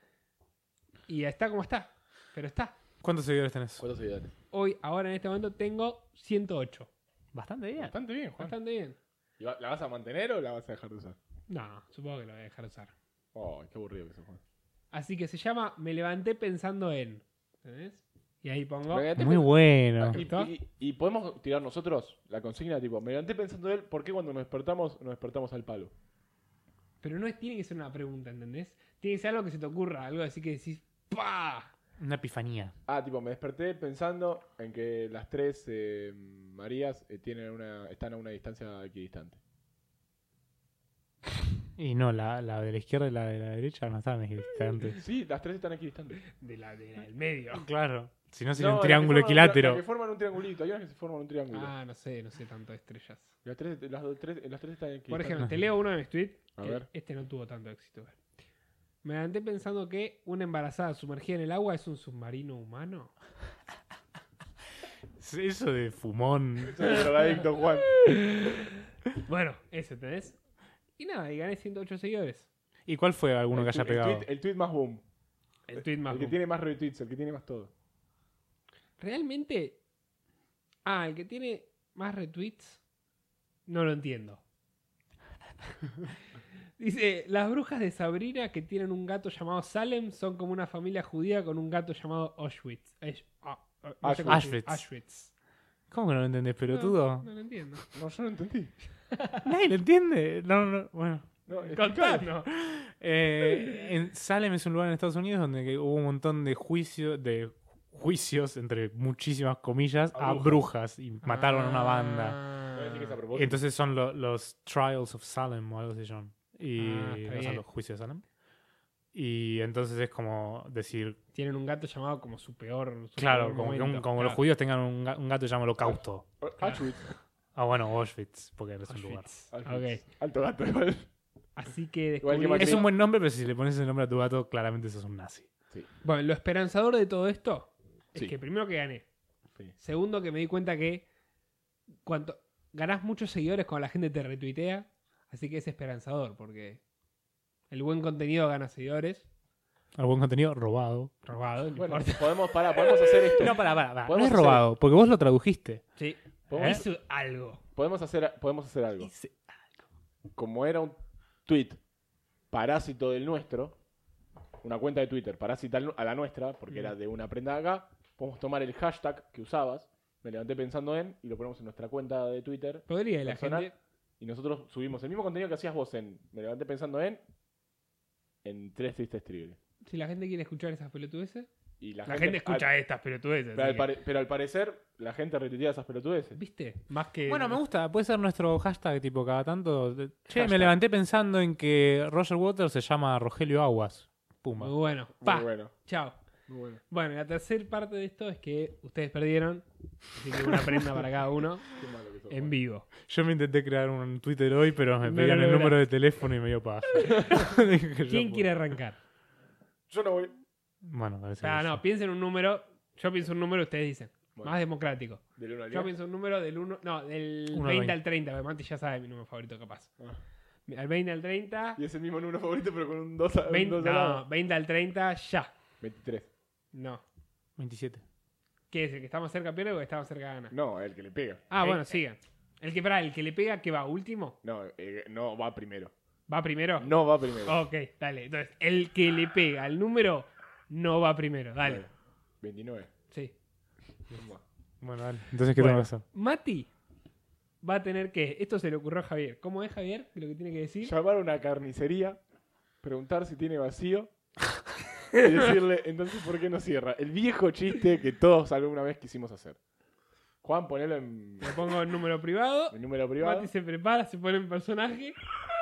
Y está como está. Pero está. ¿Cuántos seguidores tenés? ¿Cuántos seguidores? Hoy, ahora en este momento, tengo ciento ocho. Bastante bien. Bastante bien, Juan. Bastante bien. ¿Y va- ¿La vas a mantener o la vas a dejar de usar? No, supongo que lo voy a dejar usar. Oh, qué aburrido que se Juan. Así que se llama Me levanté pensando en. ¿Entendés? Y ahí pongo. Me levanté Muy pen- bueno. Y, y- y podemos tirar nosotros la consigna tipo, me levanté pensando en él, ¿por qué cuando nos despertamos nos despertamos al palo? Pero no es, tiene que ser una pregunta, ¿entendés? Tiene que ser algo que se te ocurra, algo así que decís, ¡pah! Una epifanía. Ah, tipo, me desperté pensando en que las tres eh, Marías eh, tienen una, están a una distancia equidistante. Y no, la, la de la izquierda y la de la derecha no estaban equidistantes. Sí, las tres están equidistantes. De la, de la del medio. Claro. Si no sería No, un las que triángulo forman un tri- equilátero. las que forman un triangulito, hay unas que se forman un triángulo. Ah, no sé, no sé tanto de estrellas. Las, tres, las, dos- tres, las tres están equidistantes. Por ejemplo, te leo uno de mis tweets. A que ver. Este no tuvo tanto éxito. Me levanté pensando que una embarazada sumergida en el agua es un submarino humano. Eso de fumón. Eso es el drogadicto, Juan. Bueno, ese tenés. Y nada, y gané ciento ocho seguidores. ¿Y cuál fue alguno El que haya tu- pegado? El tweet, el tweet más boom. El tweet más El que boom. tiene más retweets, el que tiene más todo. Realmente. Ah, el que tiene más retweets. No lo entiendo. Dice: las brujas de Sabrina que tienen un gato llamado Salem son como una familia judía con un gato llamado Auschwitz. Ausch- ah, ah, no sé cómo se dice. Auschwitz. Auschwitz. ¿Cómo que no lo entendés, pelotudo? No, no lo entiendo. No, yo no entendí. Nadie lo entiende. No, no, bueno. No, explicalo. Contanos. Eh, en Salem es un lugar en Estados Unidos donde que hubo un montón de juicios, de juicios, entre muchísimas comillas, A a, brujas. brujas. Y mataron a una banda. Voy a decir que es a Ah. propósito. Entonces son lo- los Trials of Salem o algo así son. Y Ah, está o sea, bien. los juicios de Salem. Y entonces es como decir, Tienen un gato llamado como su peor. su claro, peor como que un- momento. como Claro. los judíos tengan un, ga- un gato llamado Holocausto. Auschwitz. Ah, bueno, Auschwitz, porque es un lugar. Auschwitz. Auschwitz. Ok. Alto gato, igual. Así que Igual que descubrí- Macri. Es un buen nombre, pero si le pones el nombre a tu gato, claramente sos un nazi. Bueno, lo esperanzador de todo esto es Sí. que primero que gané. Sí. Segundo que me di cuenta que cuanto ganás muchos seguidores cuando la gente te retuitea, así que es esperanzador porque el buen contenido gana seguidores. El buen contenido robado. Robado, no Bueno, importa. podemos, pará, podemos hacer esto. No, para, para, para. No Podemos es hacer- robado, porque vos lo tradujiste. Sí. ¿Podemos? Hizo algo. Podemos hacer, podemos hacer algo. Dice- Como era un tweet parásito del nuestro, una cuenta de Twitter parásita al nu- a la nuestra, porque Mm. era de una prenda de acá, podemos tomar el hashtag que usabas, me levanté pensando en, y lo ponemos en nuestra cuenta de Twitter, Podría la personal, gente. y nosotros subimos el mismo contenido que hacías vos en me levanté pensando en, en tres tristes triviales. Si la gente quiere escuchar esas pelotudeces, Y la, gente, escucha al- estas pelotudeces. pero, así al que- pare- pero al parecer, la gente retuitea esas pelotudeces. ¿Viste? Más que. Bueno, me gusta. Puede ser nuestro hashtag, tipo, cada tanto. de- Che, me Hashtag. levanté pensando en que Roger Waters se llama Rogelio Aguas. Pumba. Muy bueno. Muy Pa. bueno. Chao. Muy bueno. Bueno, la tercera parte de esto es que ustedes perdieron. Así que una prenda para cada uno Qué malo que sos, en Juan. vivo. Yo me intenté crear un Twitter hoy, pero me No pedían lo el lograste. número de teléfono y me dio paja. Dije que yo ¿Quién puedo. quiere arrancar? Yo no voy. Bueno, parece Ah, que no, sí. piensen un número. Yo pienso un número, ustedes dicen. Bueno. Más democrático. Del uno al Yo diez. pienso un número del uno. No, del Uno al veinte veinte. al treinta. Porque Mati ya sabe mi número favorito, capaz. Ah. Al veinte al treinta. Y es el mismo número favorito, pero con un dos a, un veinte, dos al no, lado. veinte al treinta, ya. veintitrés. No. veintisiete. ¿Qué es? ¿El que está más cerca pierde o el que está más cerca gana? No, el que le pega. Ah, Eh, bueno, sigan. El que, pará, el que le pega, que va último, No, eh, no va primero. va primero. No va primero. Ok, dale. Entonces, el que le pega al número no va primero. Dale. Bueno, veintinueve. Sí. Bueno, dale. Entonces, ¿qué Bueno. tengo que hacer? Mati va a tener que. Esto se le ocurrió a Javier. ¿Cómo es, Javier? Lo que tiene que decir. Llamar a una carnicería, preguntar si tiene vacío y decirle, entonces, ¿por qué no cierra? El viejo chiste que todos alguna vez quisimos hacer. Juan, ponelo en Le pongo el número privado. el número privado. Mati se prepara, se pone en personaje.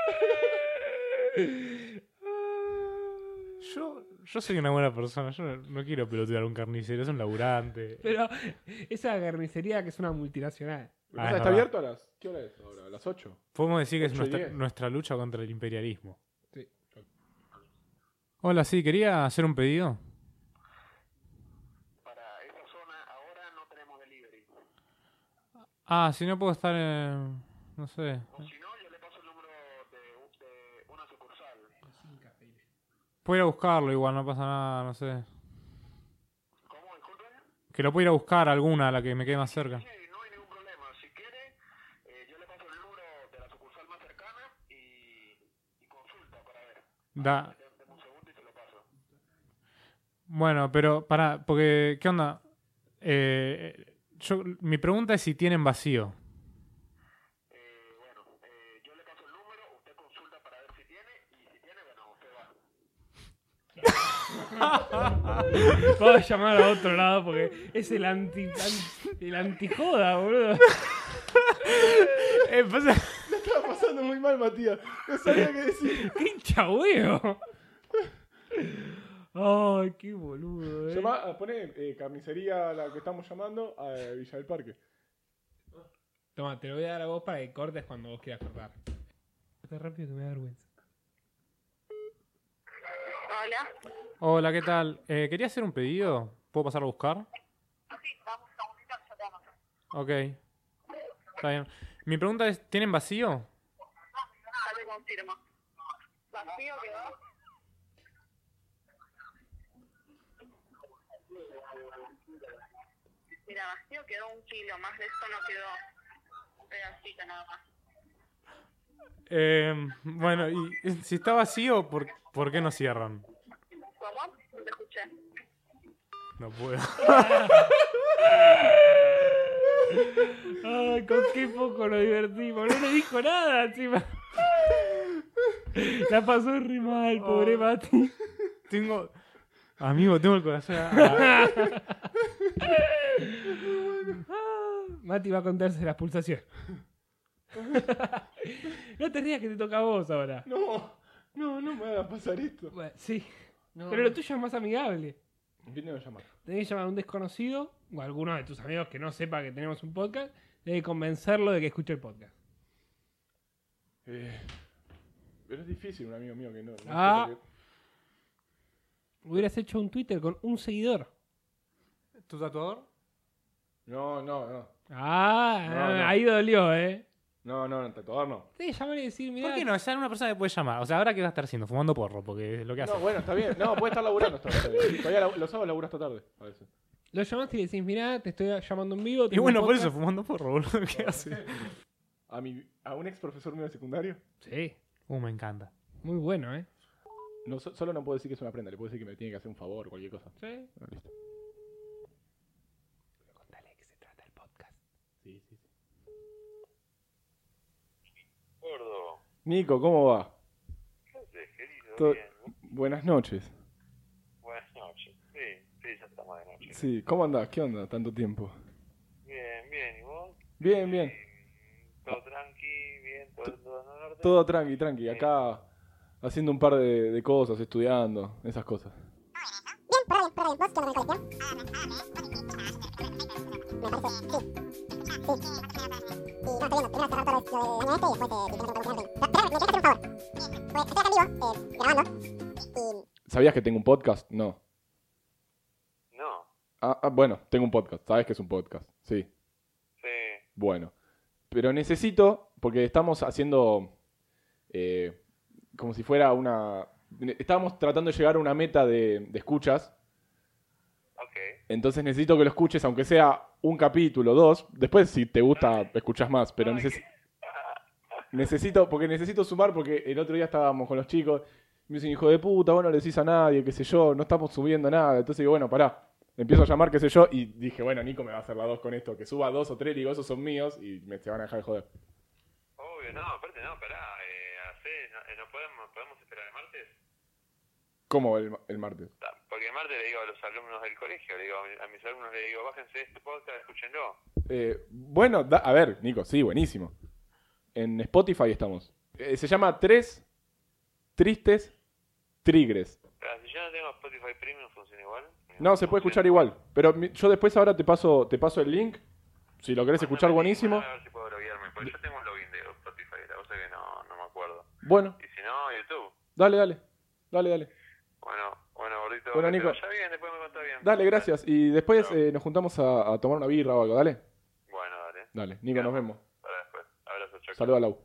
Yo, yo soy una buena persona. Yo no, no quiero pelotear a un carnicero. Es un laburante. Pero esa carnicería que es una multinacional. O Ah, sea, es ¿está verdad. abierto a las? ¿Qué hora es ahora? ¿A las ocho? Podemos decir que es ocho y nuestra, diez. nuestra lucha contra el imperialismo. Sí. Hola, sí, quería hacer un pedido. Para esa zona ahora no tenemos delivery. Ah, si no puedo estar en... No sé. O si no, yo le paso el número de, de una sucursal. Puedo ir a buscarlo igual, no pasa nada, no sé. ¿Cómo? Disculpe. Que lo puedo ir a buscar alguna, la que me quede más cerca. Sí, no hay ningún problema. Si quiere, eh, yo le paso el número de la sucursal más cercana y, y consulta para ver. Da... Deme deme un segundo y se lo paso. Bueno, pero para, porque, ¿qué onda? Eh, yo, mi pregunta es si tienen vacío. Eh, bueno, eh, yo le paso el número, usted consulta para ver si tiene y si tiene, bueno, usted va. Vamos a llamar a otro lado porque es el anti, anti el antijoda, boludo. Eh, pasa- La estaba pasando muy mal, Matías. No sabía qué decir. ¡Qué hincha huevo! Ay, qué boludo, eh. Llama, poné eh, carnicería a la que estamos llamando a Villa del Parque. Toma, te lo voy a dar a vos para que cortes cuando vos quieras cortar. Está rápido que me da vergüenza. Hola. Hola, ¿qué tal? Eh, quería hacer un pedido. ¿Puedo pasar a buscar? Sí, vamos a un segundito, yo te anoto. Ok. Está bien. Mi pregunta es, ¿tienen vacío? Ya te confirmo. ¿Vacío quedó? Mira, vacío quedó un kilo, más de eso no quedó. Un pedacito nada más. Eh, bueno, y si está vacío, ¿por, ¿por qué no cierran? ¿Cómo? No te escuché. No puedo. Ay, con qué poco lo divertimos. No le dijo nada encima. La pasó re mal, pobre Mati. Tengo... Amigo, tengo el corazón... a- Mati va a contarse las pulsaciones. No te rías que te toca a vos ahora. No, no, no me hagas pasar esto. Bueno, sí, No. pero lo tuyo es más amigable. ¿Quién debe llamar? Tenés que llamar a un desconocido o a alguno de tus amigos que no sepa que tenemos un podcast. Tenés que convencerlo de que escuche el podcast. Eh, pero es difícil, un amigo mío que no. no Ah. sepa que- Hubieras hecho un Twitter con un seguidor. ¿Tu tatuador? No, no, no. Ah, No, no. ahí dolió, ¿eh? No, no, no, tatuador no. Tenés que llamar y decir, mirá. ¿Por qué no? Ya una persona que puede llamar. O sea, ¿ahora qué va a estar haciendo? Fumando porro, porque es lo que hace. No, bueno, está bien. No, puede estar laburando hasta tarde. Todavía la- los sábados labura hasta tarde, a veces. Lo llamaste y le decís, mirá, te estoy llamando en vivo. Y tengo bueno, un por eso, podcast. fumando porro, boludo. ¿Qué hace? A, mi, a un ex profesor mío de secundario, Sí, Uh, me encanta. muy bueno, ¿eh? no, so- solo no puedo decir que es una prenda, le puedo decir que me tiene que hacer un favor o cualquier cosa. Sí. Ah, listo. Contale que se trata el podcast. Sí, sí, sí. Gordo, Nico, ¿cómo va? ¿qué haces, querido? Todo- Bien, ¿no? Buenas noches. Buenas noches. Sí, sí, ya estamos de noche. Sí, ¿cómo andás? ¿Qué onda? Tanto tiempo. Bien, bien, ¿y vos? Bien, bien. Mm, Todo tranqui, bien, todo, todo en orden. Todo tranqui, tranqui. Acá haciendo un par de, de cosas, estudiando, esas cosas. Bien, por ahí, por ahí. ¿Vos qué onda con el colegio? Me parece, sí. Sí. Y no, estoy viendo. Primero cerrar todo esto de año este y después te te tengo que preguntar. Pero, pero, me querés hacer un favor. Pues estoy acá en vivo, eh, grabando. Y ¿Sabías que tengo un podcast? No. No, Ah, ah, bueno, tengo un podcast. ¿Sabes que es un podcast? Sí. sí. Bueno. Pero necesito, porque estamos haciendo eh, como si fuera una... Estábamos tratando de llegar a una meta de, de escuchas. Ok. Entonces necesito que lo escuches, aunque sea un capítulo, dos. Después, si te gusta, escuchas más. Pero neces- necesito, porque necesito sumar, porque el otro día estábamos con los chicos. Me dicen, hijo de puta, vos no le decís a nadie, qué sé yo, no estamos subiendo nada. Entonces digo, bueno, pará. Empiezo a llamar, qué sé yo, y dije, bueno, Nico me va a hacer la dos con esto. Que suba dos o tres, digo, esos son míos, y me se van a dejar de joder. Obvio, no, aparte no, pará. Eh, hacé, no, eh, no podemos, podemos esperar el martes. ¿Cómo el, el martes? Ta, Porque el martes le digo a los alumnos del colegio, le digo a mis, a mis alumnos, le digo, bájense este podcast, escúchenlo. Eh, bueno, da- a ver, Nico, sí, buenísimo. En Spotify estamos. Eh, se llama Tres Tristes Trigres. Pero si yo no tengo Spotify Premium, ¿funciona igual? No, se puede escuchar igual. Pero mi- yo después ahora te paso, te paso el link. Si lo querés escuchar, buenísimo. A ver si puedo loguearme, porque yo tengo un login de Spotify, la cosa que no, no me acuerdo. Bueno, Y si no, YouTube. dale, dale. Dale, dale. Bueno, bueno, gordito. Bueno, que te Nico. vaya bien, después me contás bien. Dale, gracias. Y después Chao. eh, nos juntamos a, a tomar una birra o algo, dale. Bueno, dale. Dale, Nico, nos vemos. Para después. Abrazo, chao. Saludos a Lau.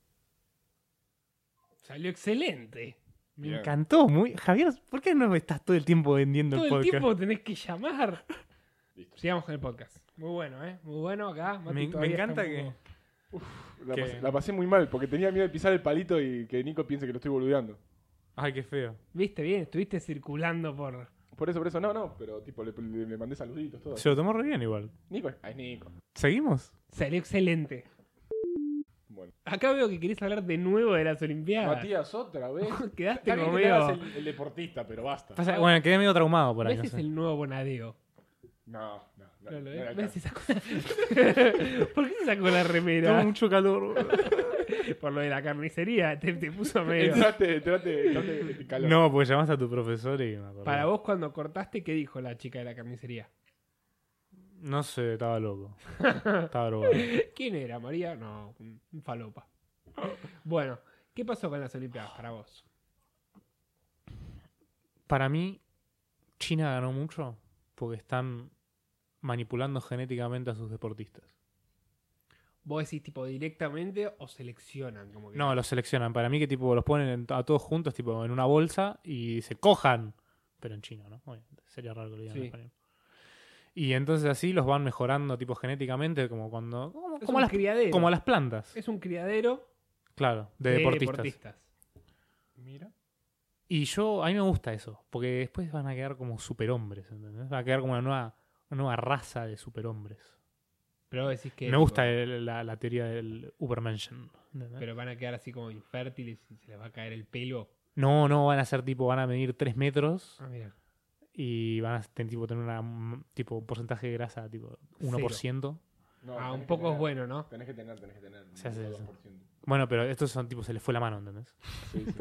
Salió excelente. Me Bien. encantó. Muy... Javier, ¿por qué no estás todo el tiempo vendiendo Todo el el podcast? tiempo tenés que llamar. Listo. Sigamos con el podcast. Muy bueno, ¿eh? Muy bueno acá. Mati Me- me todavía encanta está un que- poco- La ¿Qué? pasé, la pasé muy mal porque tenía miedo de pisar el palito y que Nico piense que lo estoy boludeando. Ay, qué feo. Viste bien, estuviste circulando por... Por eso, por eso, no, no. Pero tipo, le, le- le mandé saluditos, todo. Se lo tomó re bien igual. Nico, ay, Nico. ¿Seguimos? Salió excelente. Bueno. Acá veo que querés hablar de nuevo de las Olimpiadas. Matías, otra vez. Quedaste Está bien como que te hagas medio... el, el deportista, pero basta. Pasa- bueno, quedé medio traumado por ahí. Ese No es sé. el nuevo Bonadeo. No, no, no. No, lo no ves. era ¿Ves? tanto. Se sacó la- ¿Por qué se sacó la remera? Tengo mucho calor. Por lo de la carnicería. Te, te puso medio... Entraste, entraste, entraste de calor. No, porque llamaste a tu profesor y me acordé. Para vos, cuando cortaste, ¿qué dijo la chica de la carnicería? No sé, estaba loco. Estaba drogado. ¿Quién era? ¿María? No, un un falopa. Bueno, ¿qué pasó con las Olimpiadas para vos? Para mí, China ganó mucho porque están manipulando genéticamente a sus deportistas. ¿Vos decís tipo directamente o seleccionan? Como que... No, los seleccionan. Para mí que tipo los ponen en- a todos juntos tipo en una bolsa y se cojan. Pero en chino, ¿no? Obviamente, sería raro que lo digan Sí. en español. Y entonces así los van mejorando tipo genéticamente como cuando... Como, Es como un las, criadero. como las plantas. Es un criadero Claro, de, de deportistas. deportistas. Mira. Y yo, a mí me gusta eso, porque después van a quedar como superhombres, ¿entendés? Va a quedar como una nueva, una nueva raza de superhombres. Pero vos decís que... Me tipo, gusta el- la, la teoría del Ubermenschen. ¿entendés? Pero van a quedar así como infértiles y se les va a caer el pelo. No, no, van a ser tipo, van a medir tres metros Ah, mira. y van a ten- tipo, tener una, mm, tipo, un porcentaje de grasa tipo uno por ciento. No, Ah, tenés un que poco es tener, bueno, ¿no? Tenés que tener, tenés que tener. Se hace un eso. dos por ciento. Bueno, pero estos son tipo, se les fue la mano, ¿entendés? Sí, sí.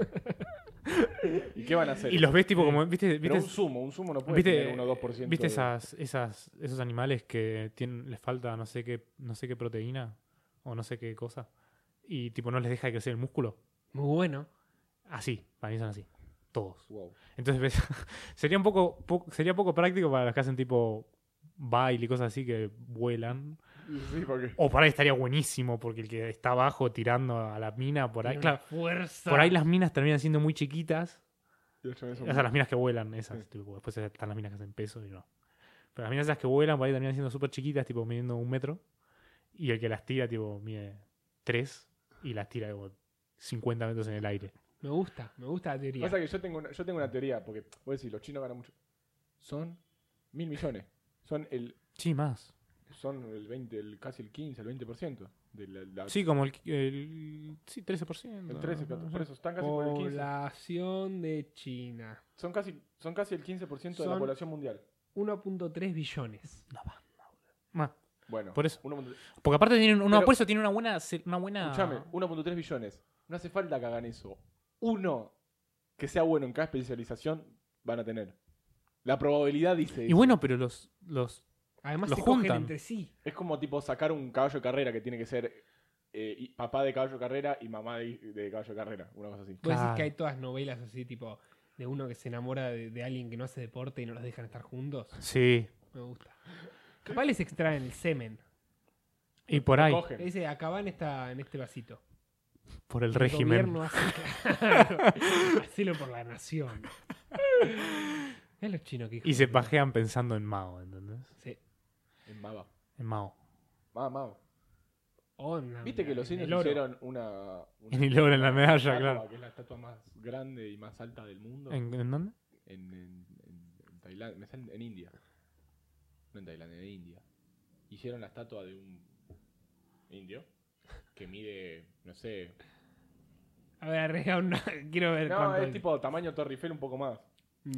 ¿Y qué van a hacer? Y los ves tipo como, ¿viste? Pero ¿viste? un sumo, un sumo no puede ¿Viste, tener uno o dos por ciento. ¿viste de- esas, esas, esos animales que tienen, les falta no sé qué, no sé qué proteína o no sé qué cosa y tipo no les deja de crecer el músculo? Muy bueno. Así, para mí son así, todos. Wow. Entonces ves, sería un poco, poco- sería poco práctico para los que hacen tipo baile y cosas así que vuelan. Sí, porque... O por ahí estaría buenísimo porque el que está abajo tirando a la mina por ahí, Tiene claro, una fuerza. por ahí las minas terminan siendo muy chiquitas. Los chabones son O sea, las minas que vuelan, esas. Sí. Tipo, después están las minas que hacen peso y no. Pero las minas esas que vuelan, por ahí terminan siendo súper chiquitas, tipo midiendo un metro. Y el que las tira, tipo, mide tres y las tira como cincuenta metros en el aire. Me gusta, me gusta la teoría. Pasa que yo tengo, una, yo tengo una teoría, porque vos decís, los chinos ganan mucho. Son mil millones. Son el Sí, más. son el veinte, el, casi el quince, el veinte por ciento de la, la- Sí, como el, el sí, trece por ciento. el trece, catorce, por eso están casi por el quince. Población de China. Son casi, son casi el quince por ciento de la Son- población mundial. uno punto tres billones. No va, no, boludo. Más. Bueno, Por eso. uno punto- Porque aparte tienen, uno, Pero- por eso tiene una buena, se- una buena. escuchame, uno punto tres billones. No hace falta que hagan eso. Uno que sea bueno en cada especialización van a tener. La probabilidad dice Y eso. bueno, pero los, los Además Los se cogen juntan. entre sí. Es como tipo sacar un caballo de carrera que tiene que ser eh, y- papá de caballo de carrera y mamá de, de caballo de carrera. Una cosa así. Vos decís Claro. que hay todas novelas así, tipo, de uno que se enamora de, de alguien que no hace deporte y no los dejan estar juntos. sí. Me gusta. Capaz les extraen el semen. Y por ahí, Cogen. Le dice, acá va en, esta, en este vasito. por el El régimen. gobierno hace, claro, hacelo por la nación. Es los chinos que hijos Y se de puta. pajean pensando en Mao, ¿entendés? Sí. En Maba. En Mao. Maba, Maba. O en- Viste que los en indios el oro. hicieron una, una- En el oro, en la medalla, estatua, claro. que es la estatua más grande y más alta del mundo. ¿En, en dónde? En, en, en- en Tailandia, me sale en India. No en Tailandia, en India. Hicieron la estatua de un indio que mide, no sé. A ver, arriesga una... Quiero ver No, cuánto es tipo tamaño Torre Eiffel un poco más. Mm.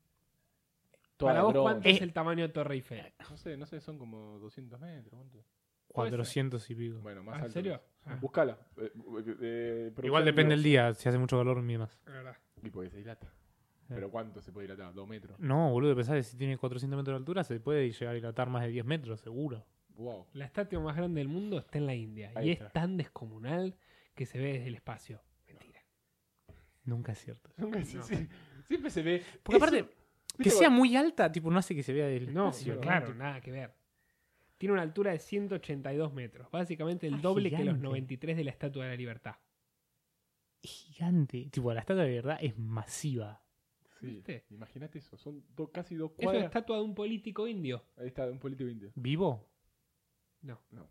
Toda Para vos, bronce. ¿cuánto es el tamaño de Torre Eiffel? No sé, no sé, son como doscientos metros. ¿cuánto? cuatrocientos y pico. Bueno, más Ah, ¿En alto. serio? Ah, Buscala. Eh, eh, producción Igual depende del de- día, si hace mucho calor ni más. la verdad. Y porque se dilata. ¿Pero cuánto se puede dilatar? ¿Dos metros? No, boludo, pensás que si tiene cuatrocientos metros de altura se puede llegar a dilatar más de diez metros, seguro. Wow. La estatua más grande del mundo está en la India. Ahí y está. es tan descomunal que se ve desde el espacio. Mentira. Nunca es cierto. Nunca se- sí, siempre se ve. Porque eso- aparte, que ¿viste sea muy alta, tipo, no hace que se vea del No, espacio. no, claro, nada que ver. Tiene una altura de ciento ochenta y dos metros. Básicamente el Ah, doble que los gigante. noventa y tres de la Estatua de la Libertad. Es gigante. Tipo, la estatua de verdad es masiva. Sí, ¿Viste? imagínate eso. Son do- casi dos Es una cuadras. estatua de un político indio. Ahí está, un político indio. ¿Vivo? No. No.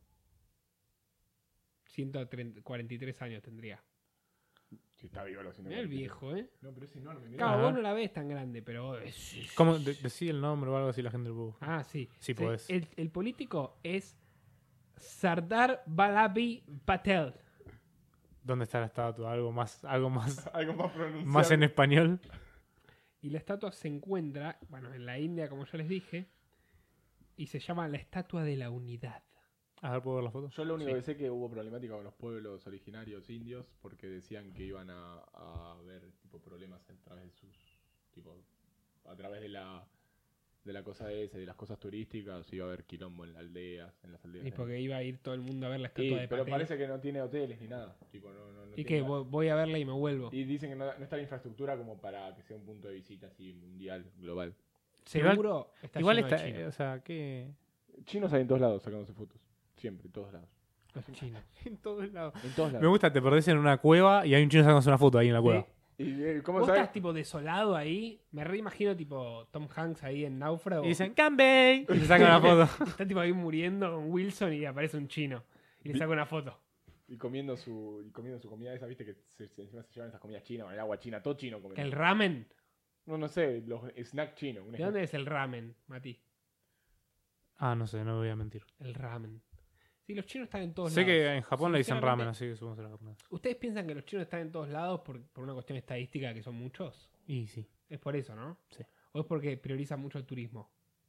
ciento cuarenta y tres años tendría. Sí, está vivo lo Mirá el viejo, ¿eh? No, pero es enorme. mirá. Claro, Ajá. vos no la ves tan grande, pero... es- ¿Cómo? De- decí el nombre o algo así la gente lo puede buscar. Ah, sí. Sí, podés. El, el político es Sardar Vallabhbhai Patel. ¿Dónde está la estatua? Algo más, algo más, Algo más pronunciado. más en español. Y la estatua se encuentra, bueno, en la India, como ya les dije, y se llama la Estatua de la Unidad. A ver, ¿puedo ver la foto? Yo lo único Sí. que sé que hubo problemática con los pueblos originarios indios porque decían que iban a, a haber tipo problemas a través de sus tipo a través de la de la cosa esa, de las cosas turísticas, iba a haber quilombo en las aldeas, en las aldeas. Y porque iba a ir todo el mundo a ver la Sí, estatua de pero papel. parece que no tiene hoteles ni nada. Tipo, no, no, no Y tiene que nada. vo- voy a verla y me vuelvo. Y dicen que no, no está la infraestructura como para que sea un punto de visita así mundial, global. Seguro está Igual lleno de está, chinos. eh, o sea, ¿qué? Chinos hay en todos lados sacándose fotos. Siempre, en todos lados. Los chinos. En todos lados. En todos Me lados. gusta, te perdés en una cueva y hay un chino sacándose una foto ahí en la cueva. ¿Y eh, cómo Vos sabes? estás tipo desolado ahí. Me reimagino tipo Tom Hanks ahí en Náufrago. Y dicen, ¡Cambay! Y se sacan una foto. Está tipo ahí muriendo con Wilson y aparece un chino. Y le Vi- saca una foto. Y comiendo su, y comiendo su comida esa, viste que se, se- encima se llevan esas comidas chinas, con el agua china, todo chino comen. El ramen. No, no sé, los snack chinos. un ¿De snack. dónde es el ramen, Mati? Ah, no sé, no voy a mentir. El ramen. Sí, los chinos están en todos Sé lados. que en Japón le dicen Sinceramente, ramen, así que supongo que será japonés. ¿Ustedes piensan que los chinos están en todos lados por, por una cuestión estadística que son muchos? Y sí. Es por eso, ¿no? Sí. ¿O es porque priorizan mucho el turismo?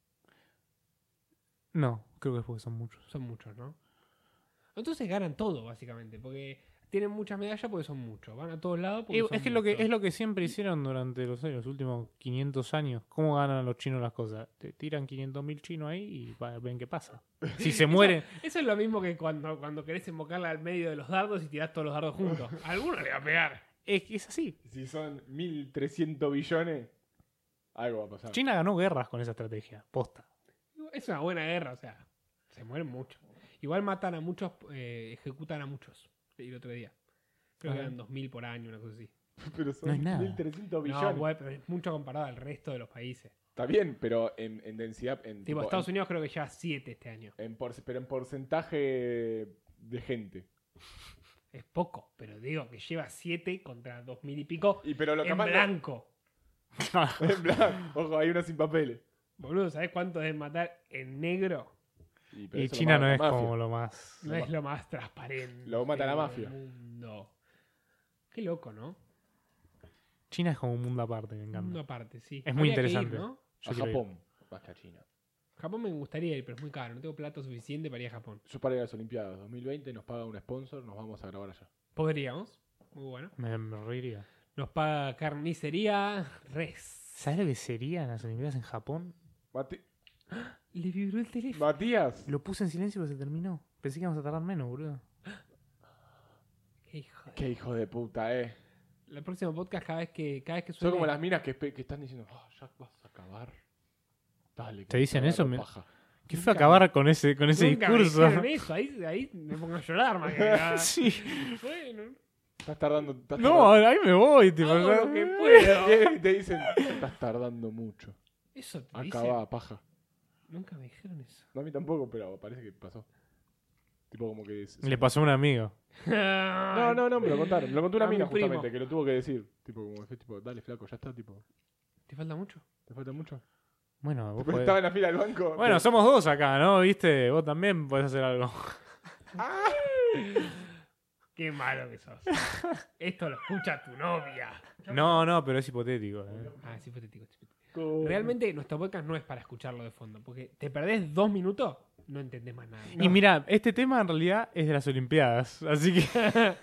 No, creo que es porque son muchos. Son muchos, ¿no? Entonces ganan todo, básicamente, porque tienen muchas medallas porque son muchos. Van a todos lados porque Y son es que lo que muchos. es lo que siempre hicieron durante los, años, los últimos quinientos años. ¿Cómo ganan los chinos las cosas? Te tiran quinientos mil chinos ahí y va- ven qué pasa. Si se mueren, Eso es lo mismo que cuando, cuando querés invocarla al medio de los dardos y tirás todos los dardos juntos. A alguno le va a pegar. es, es así. Si son mil trescientos billones, algo va a pasar. China ganó guerras con esa estrategia. Posta. Es una buena guerra, o sea, se mueren muchos. Igual matan a muchos, eh, ejecutan a muchos. Leí el otro día. Creo que Ah. eran dos mil por año, una cosa así. Pero son No es nada. mil trescientos billones. No, bueno, pero es mucho comparado al resto de los países. Está bien, pero en, en densidad. En, Tipo, tipo, Estados en- Unidos creo que lleva siete este año. en por- pero en porcentaje de gente. Es poco, pero digo que lleva siete contra dos mil y pico Y pero lo en capaz no- blanco. en blanco. Ojo, hay una sin papeles. Boludo, ¿sabés cuánto deben matar en negro? Y, pero Y eso lo China mata no la es mafia. como lo más. No Lo es ma- lo más transparente. lo mata la del mafia. mundo. Qué loco, ¿no? China es como un mundo aparte, me Una encanta. parte, sí. Es muy Habría que ir, interesante. ¿no? Yo A quiero ir. Japón, más que a China. Japón me gustaría ir, pero es muy caro. No tengo plata suficiente para ir a Japón. Yo para ir a las Olimpiadas dos mil veinte nos paga un sponsor, nos vamos a grabar allá. Podríamos. Muy bueno. Me, me reiría. Nos paga carnicería res. ¿Sabes lo que serían las Olimpiadas en Japón? Mati- Le vibró el teléfono. Matías. Lo puse en silencio pero se terminó. Pensé que íbamos a tardar menos, boludo. Qué hijo de... Qué hijo de puta, eh. El próximo podcast, cada vez que, cada vez que Son suene... como las minas que, espe- que están diciendo, "Ah, ya vas a acabar. Dale. que ¿Te dicen me eso? agarro Me- paja". Qué fue acabar con ese, con ese Nunca me discurso. dijeron eso. Ahí, ahí me pongo a llorar, más que nada. Sí. Bueno, Estás tardando. Estás No, ahí me voy, tipo. hago ya- lo que puedo. tardando. Y te dicen, estás tardando mucho. Eso te dice. Acabá, paja. Nunca me dijeron eso. No, a mí tampoco, pero parece que pasó. Tipo como que... es- Le pasó a un amigo. No, no, no, me lo contaron. Me lo contó una A mi mina primo. justamente, que lo tuvo que decir. Tipo, como fue, tipo, dale flaco, ya está, tipo, ¿Te falta mucho? ¿te falta mucho? Bueno, vos Tipo, podés- estaba en la fila del banco. Bueno, somos dos acá, ¿no? ¿Viste? Vos también podés hacer algo. Qué malo que sos. Esto lo escucha tu novia. No, no, pero es hipotético. ¿eh? Ah, es hipotético. es hipotético. Co- Realmente nuestro podcast no es para escucharlo de fondo. Porque te perdés dos minutos, no entendés más nada. Y mira, este tema en realidad es de las Olimpiadas. Así que.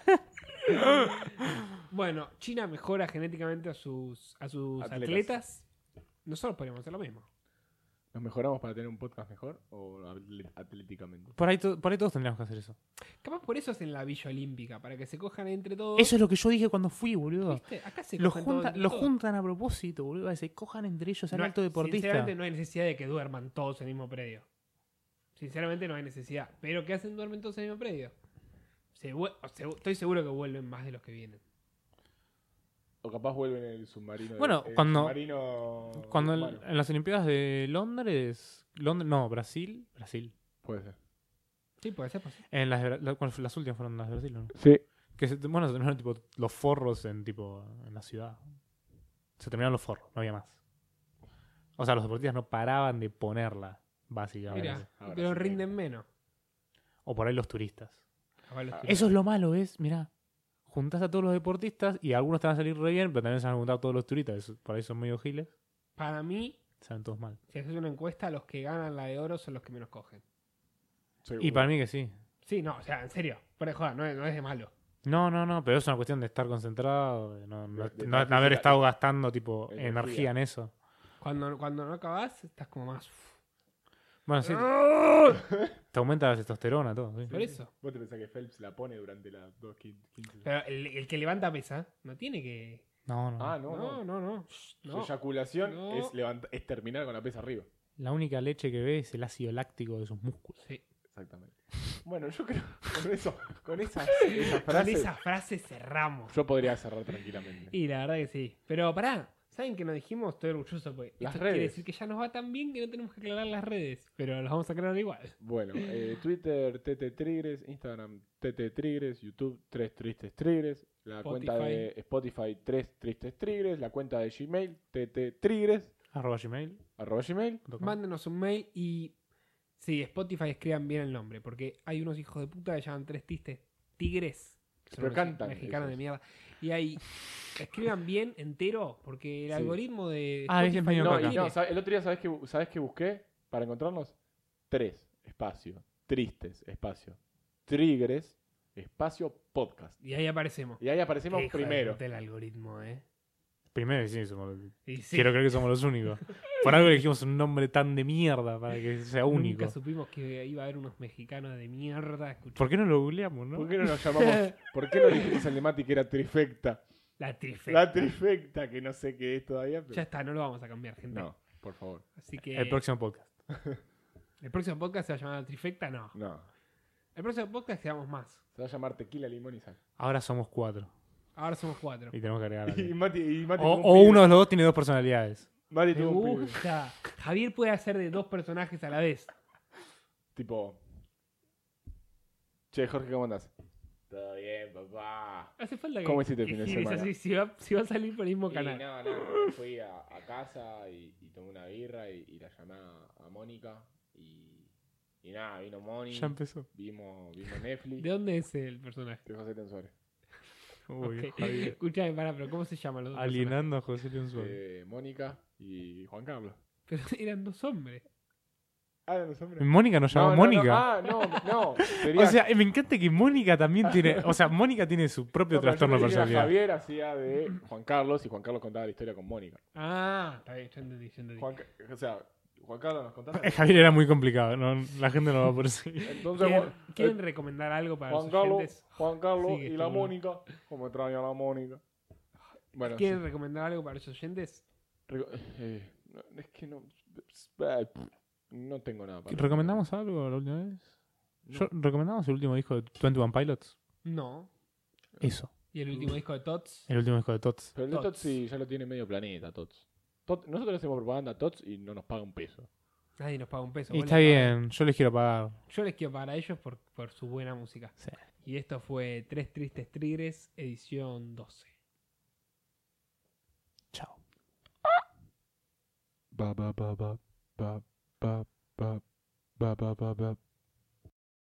Bueno, China mejora genéticamente a sus, a sus Atletas. atletas. Nosotros podríamos hacer lo mismo. ¿Nos mejoramos para tener un podcast mejor o atle- atléticamente? Por ahí, to- por ahí todos tendríamos que hacer eso. Capaz por eso hacen la Villa Olímpica, para que se cojan entre todos. Eso es lo que yo dije cuando fui, boludo. ¿Viste? Acá se Lo, cojan todos junta- entre lo todos. juntan a propósito, boludo. Se cojan entre ellos al No, alto deportista. Sinceramente no hay necesidad de que duerman todos en el mismo predio. Sinceramente no hay necesidad. ¿Pero qué hacen duermen todos en el mismo predio? Se vue- o se- estoy seguro que vuelven más de los que vienen. O capaz vuelven en el submarino. de- Bueno, el cuando- submarino Cuando el- humano. en las Olimpiadas de Londres. Londres no, Brasil. Brasil. Puede ser. Sí, puede ser posible. En las, de Bra- la- ¿cuáles fue- las últimas fueron las de Brasil, ¿o ¿no? Sí. Que se, bueno, se terminaron tipo los forros en tipo en la ciudad. Se terminaron los forros, no había más. O sea, los deportistas no paraban de ponerla, básicamente. Mira, ahora pero sí. rinden menos. O por ahí los turistas. Capaz los Ah. turistas. Eso es lo malo, ¿ves? Mirá. juntás a todos los deportistas y algunos te van a salir re bien, pero también se van a juntar todos los turistas, eso- por ahí son medio giles, Para mí, salen todos mal. si haces una encuesta, los que ganan la de oro son los que menos cogen. Y para mí que sí. Sí, no, o sea, en serio. Fuera de joda, no es, no es de malo. No, no, no, pero es una cuestión de estar concentrado, de no, no- De- de no- estar no haber física- estado gastando tipo energía. energía en eso. Cuando, cuando no acabás, estás como más... Bueno, sí, te aumenta la testosterona, todo. sí. Por eso. ¿Vos te pensás que Phelps la pone durante las dos quince? Pero el, el que levanta pesa no tiene que... No, no. Ah, no, No, no. no, no. Su no. eyaculación No. es, levanta- es terminar con la pesa arriba. La única leche que ve es el ácido láctico de sus músculos. Sí. Exactamente. Bueno, yo creo con eso, con esas, esas Con frases, esa frase cerramos. yo podría cerrar tranquilamente. Y la verdad que sí. Pero pará, ¿saben qué nos dijimos? Estoy orgulloso porque Las esto quiere redes. decir que ya nos va tan bien que no tenemos que aclarar las redes. Pero las vamos a aclarar igual. Bueno, eh, Twitter, T T Trigres, Instagram, T T Trigres, YouTube, Tres Tristes Trigres, la Spotify. cuenta de Spotify, Tres Tristes Trigres, la cuenta de Gmail, T T Trigres, Arroba Gmail. arroba Gmail. punto com. Mándenos un mail y... Sí, Spotify escriban bien el nombre. Porque hay unos hijos de puta que llaman Tres Tristes Tigres. Que son Pero unos cantan mexicanos esos. de mierda. Y ahí... Escriban bien entero porque el Sí. algoritmo de Ah, ese es Spotify medio no No, caca. y quiere. no, ¿sabes? El otro día, ¿sabes qué, ¿sabes qué busqué para encontrarnos? Tres, espacio, tristes, espacio, Trigres, espacio, podcast. Y ahí aparecemos. Y ahí aparecemos Qué hijo de primero. puta el algoritmo, eh. Primero sí, somos los- Y sí, quiero creer que somos los únicos. Por algo elegimos un nombre tan de mierda para que sea único. Nunca supimos que iba a haber unos mexicanos de mierda escuchando ¿Por qué no lo googleamos, no? ¿Por qué no nos llamamos? ¿Por qué no dijiste al de Mati que era trifecta? la trifecta. La trifecta, que no sé qué es todavía. Pero... Ya está, no lo vamos a cambiar, gente. No, por favor. Así que El próximo podcast. el próximo podcast se va a llamar la trifecta, no. No. El próximo podcast quedamos más. Se va a llamar tequila, limón y sal. Ahora somos cuatro. Ahora somos cuatro. Y tenemos que agregar a Y alguien. Mati, y Mati O, tuvo un o pibe. uno de los dos tiene dos personalidades. Mati Me tuvo un pibe. gusta. Javier puede hacer de dos personajes a la vez. Tipo. Che, Jorge, ¿cómo andás? Todo bien, papá. Hace falta que, ¿Cómo hiciste el que fin de gires semana? así, si va, si va a salir por el mismo Y canal. no, no, fui a, a casa y, y tomé una birra y, y la llamé a, a Mónica y, y nada, vino Moni, Ya empezó. vimos, vimos Netflix ¿De dónde es el personaje? de José Tensores. Uy, Ok. Javier. Escuchame, pará, pero ¿cómo se llaman los dos Alienando a José León Suárez. Eh, Mónica y Juan Carlos. personajes? Pero eran dos hombres. Ah, ¿eran los hombres? Mónica nos llama No, no, Mónica. No, ah, no, no. Sería, O sea, me encanta que Mónica también tiene. O sea, Mónica tiene su propio no, pero trastorno de yo pensé que era personalidad. Javier hacía de Juan Carlos y Juan Carlos contaba la historia con Mónica. Ah, está bien, ya entendí, ya entendí. Juan, Ca- o sea, Juan Carlos nos contaba. Eh, Javier era muy complicado. No, la gente no lo va a poder seguir. Entonces, ¿Quieren, Juan- quieren eh, recomendar algo para Juan los Carlos, oyentes? Juan Carlos Sí, que y está la bueno. Mónica. Como extraño a la Mónica. Bueno, ¿Quieren sí. recomendar algo para los oyentes? Reco- eh, no, es que no. No tengo nada para ¿Recomendamos algo la última vez? No. Yo, ¿Recomendamos el último disco de veintiuno Pilots? No. Eso. ¿Y el último disco de Tots? El último disco de Tots. Pero el de Tots. Tots sí, ya lo tiene medio planeta, Tots. Tot- Nosotros le hacemos propaganda a Tots y no nos paga un peso. Nadie nos paga un peso. Y vos está les pagas. bien, yo les quiero pagar. Yo les quiero pagar a ellos por, por su buena música. Sí. Y esto fue Tres Tristes Tigres, edición doce. Chao. Ba ba ba ba ba ba ba ba ba ba ba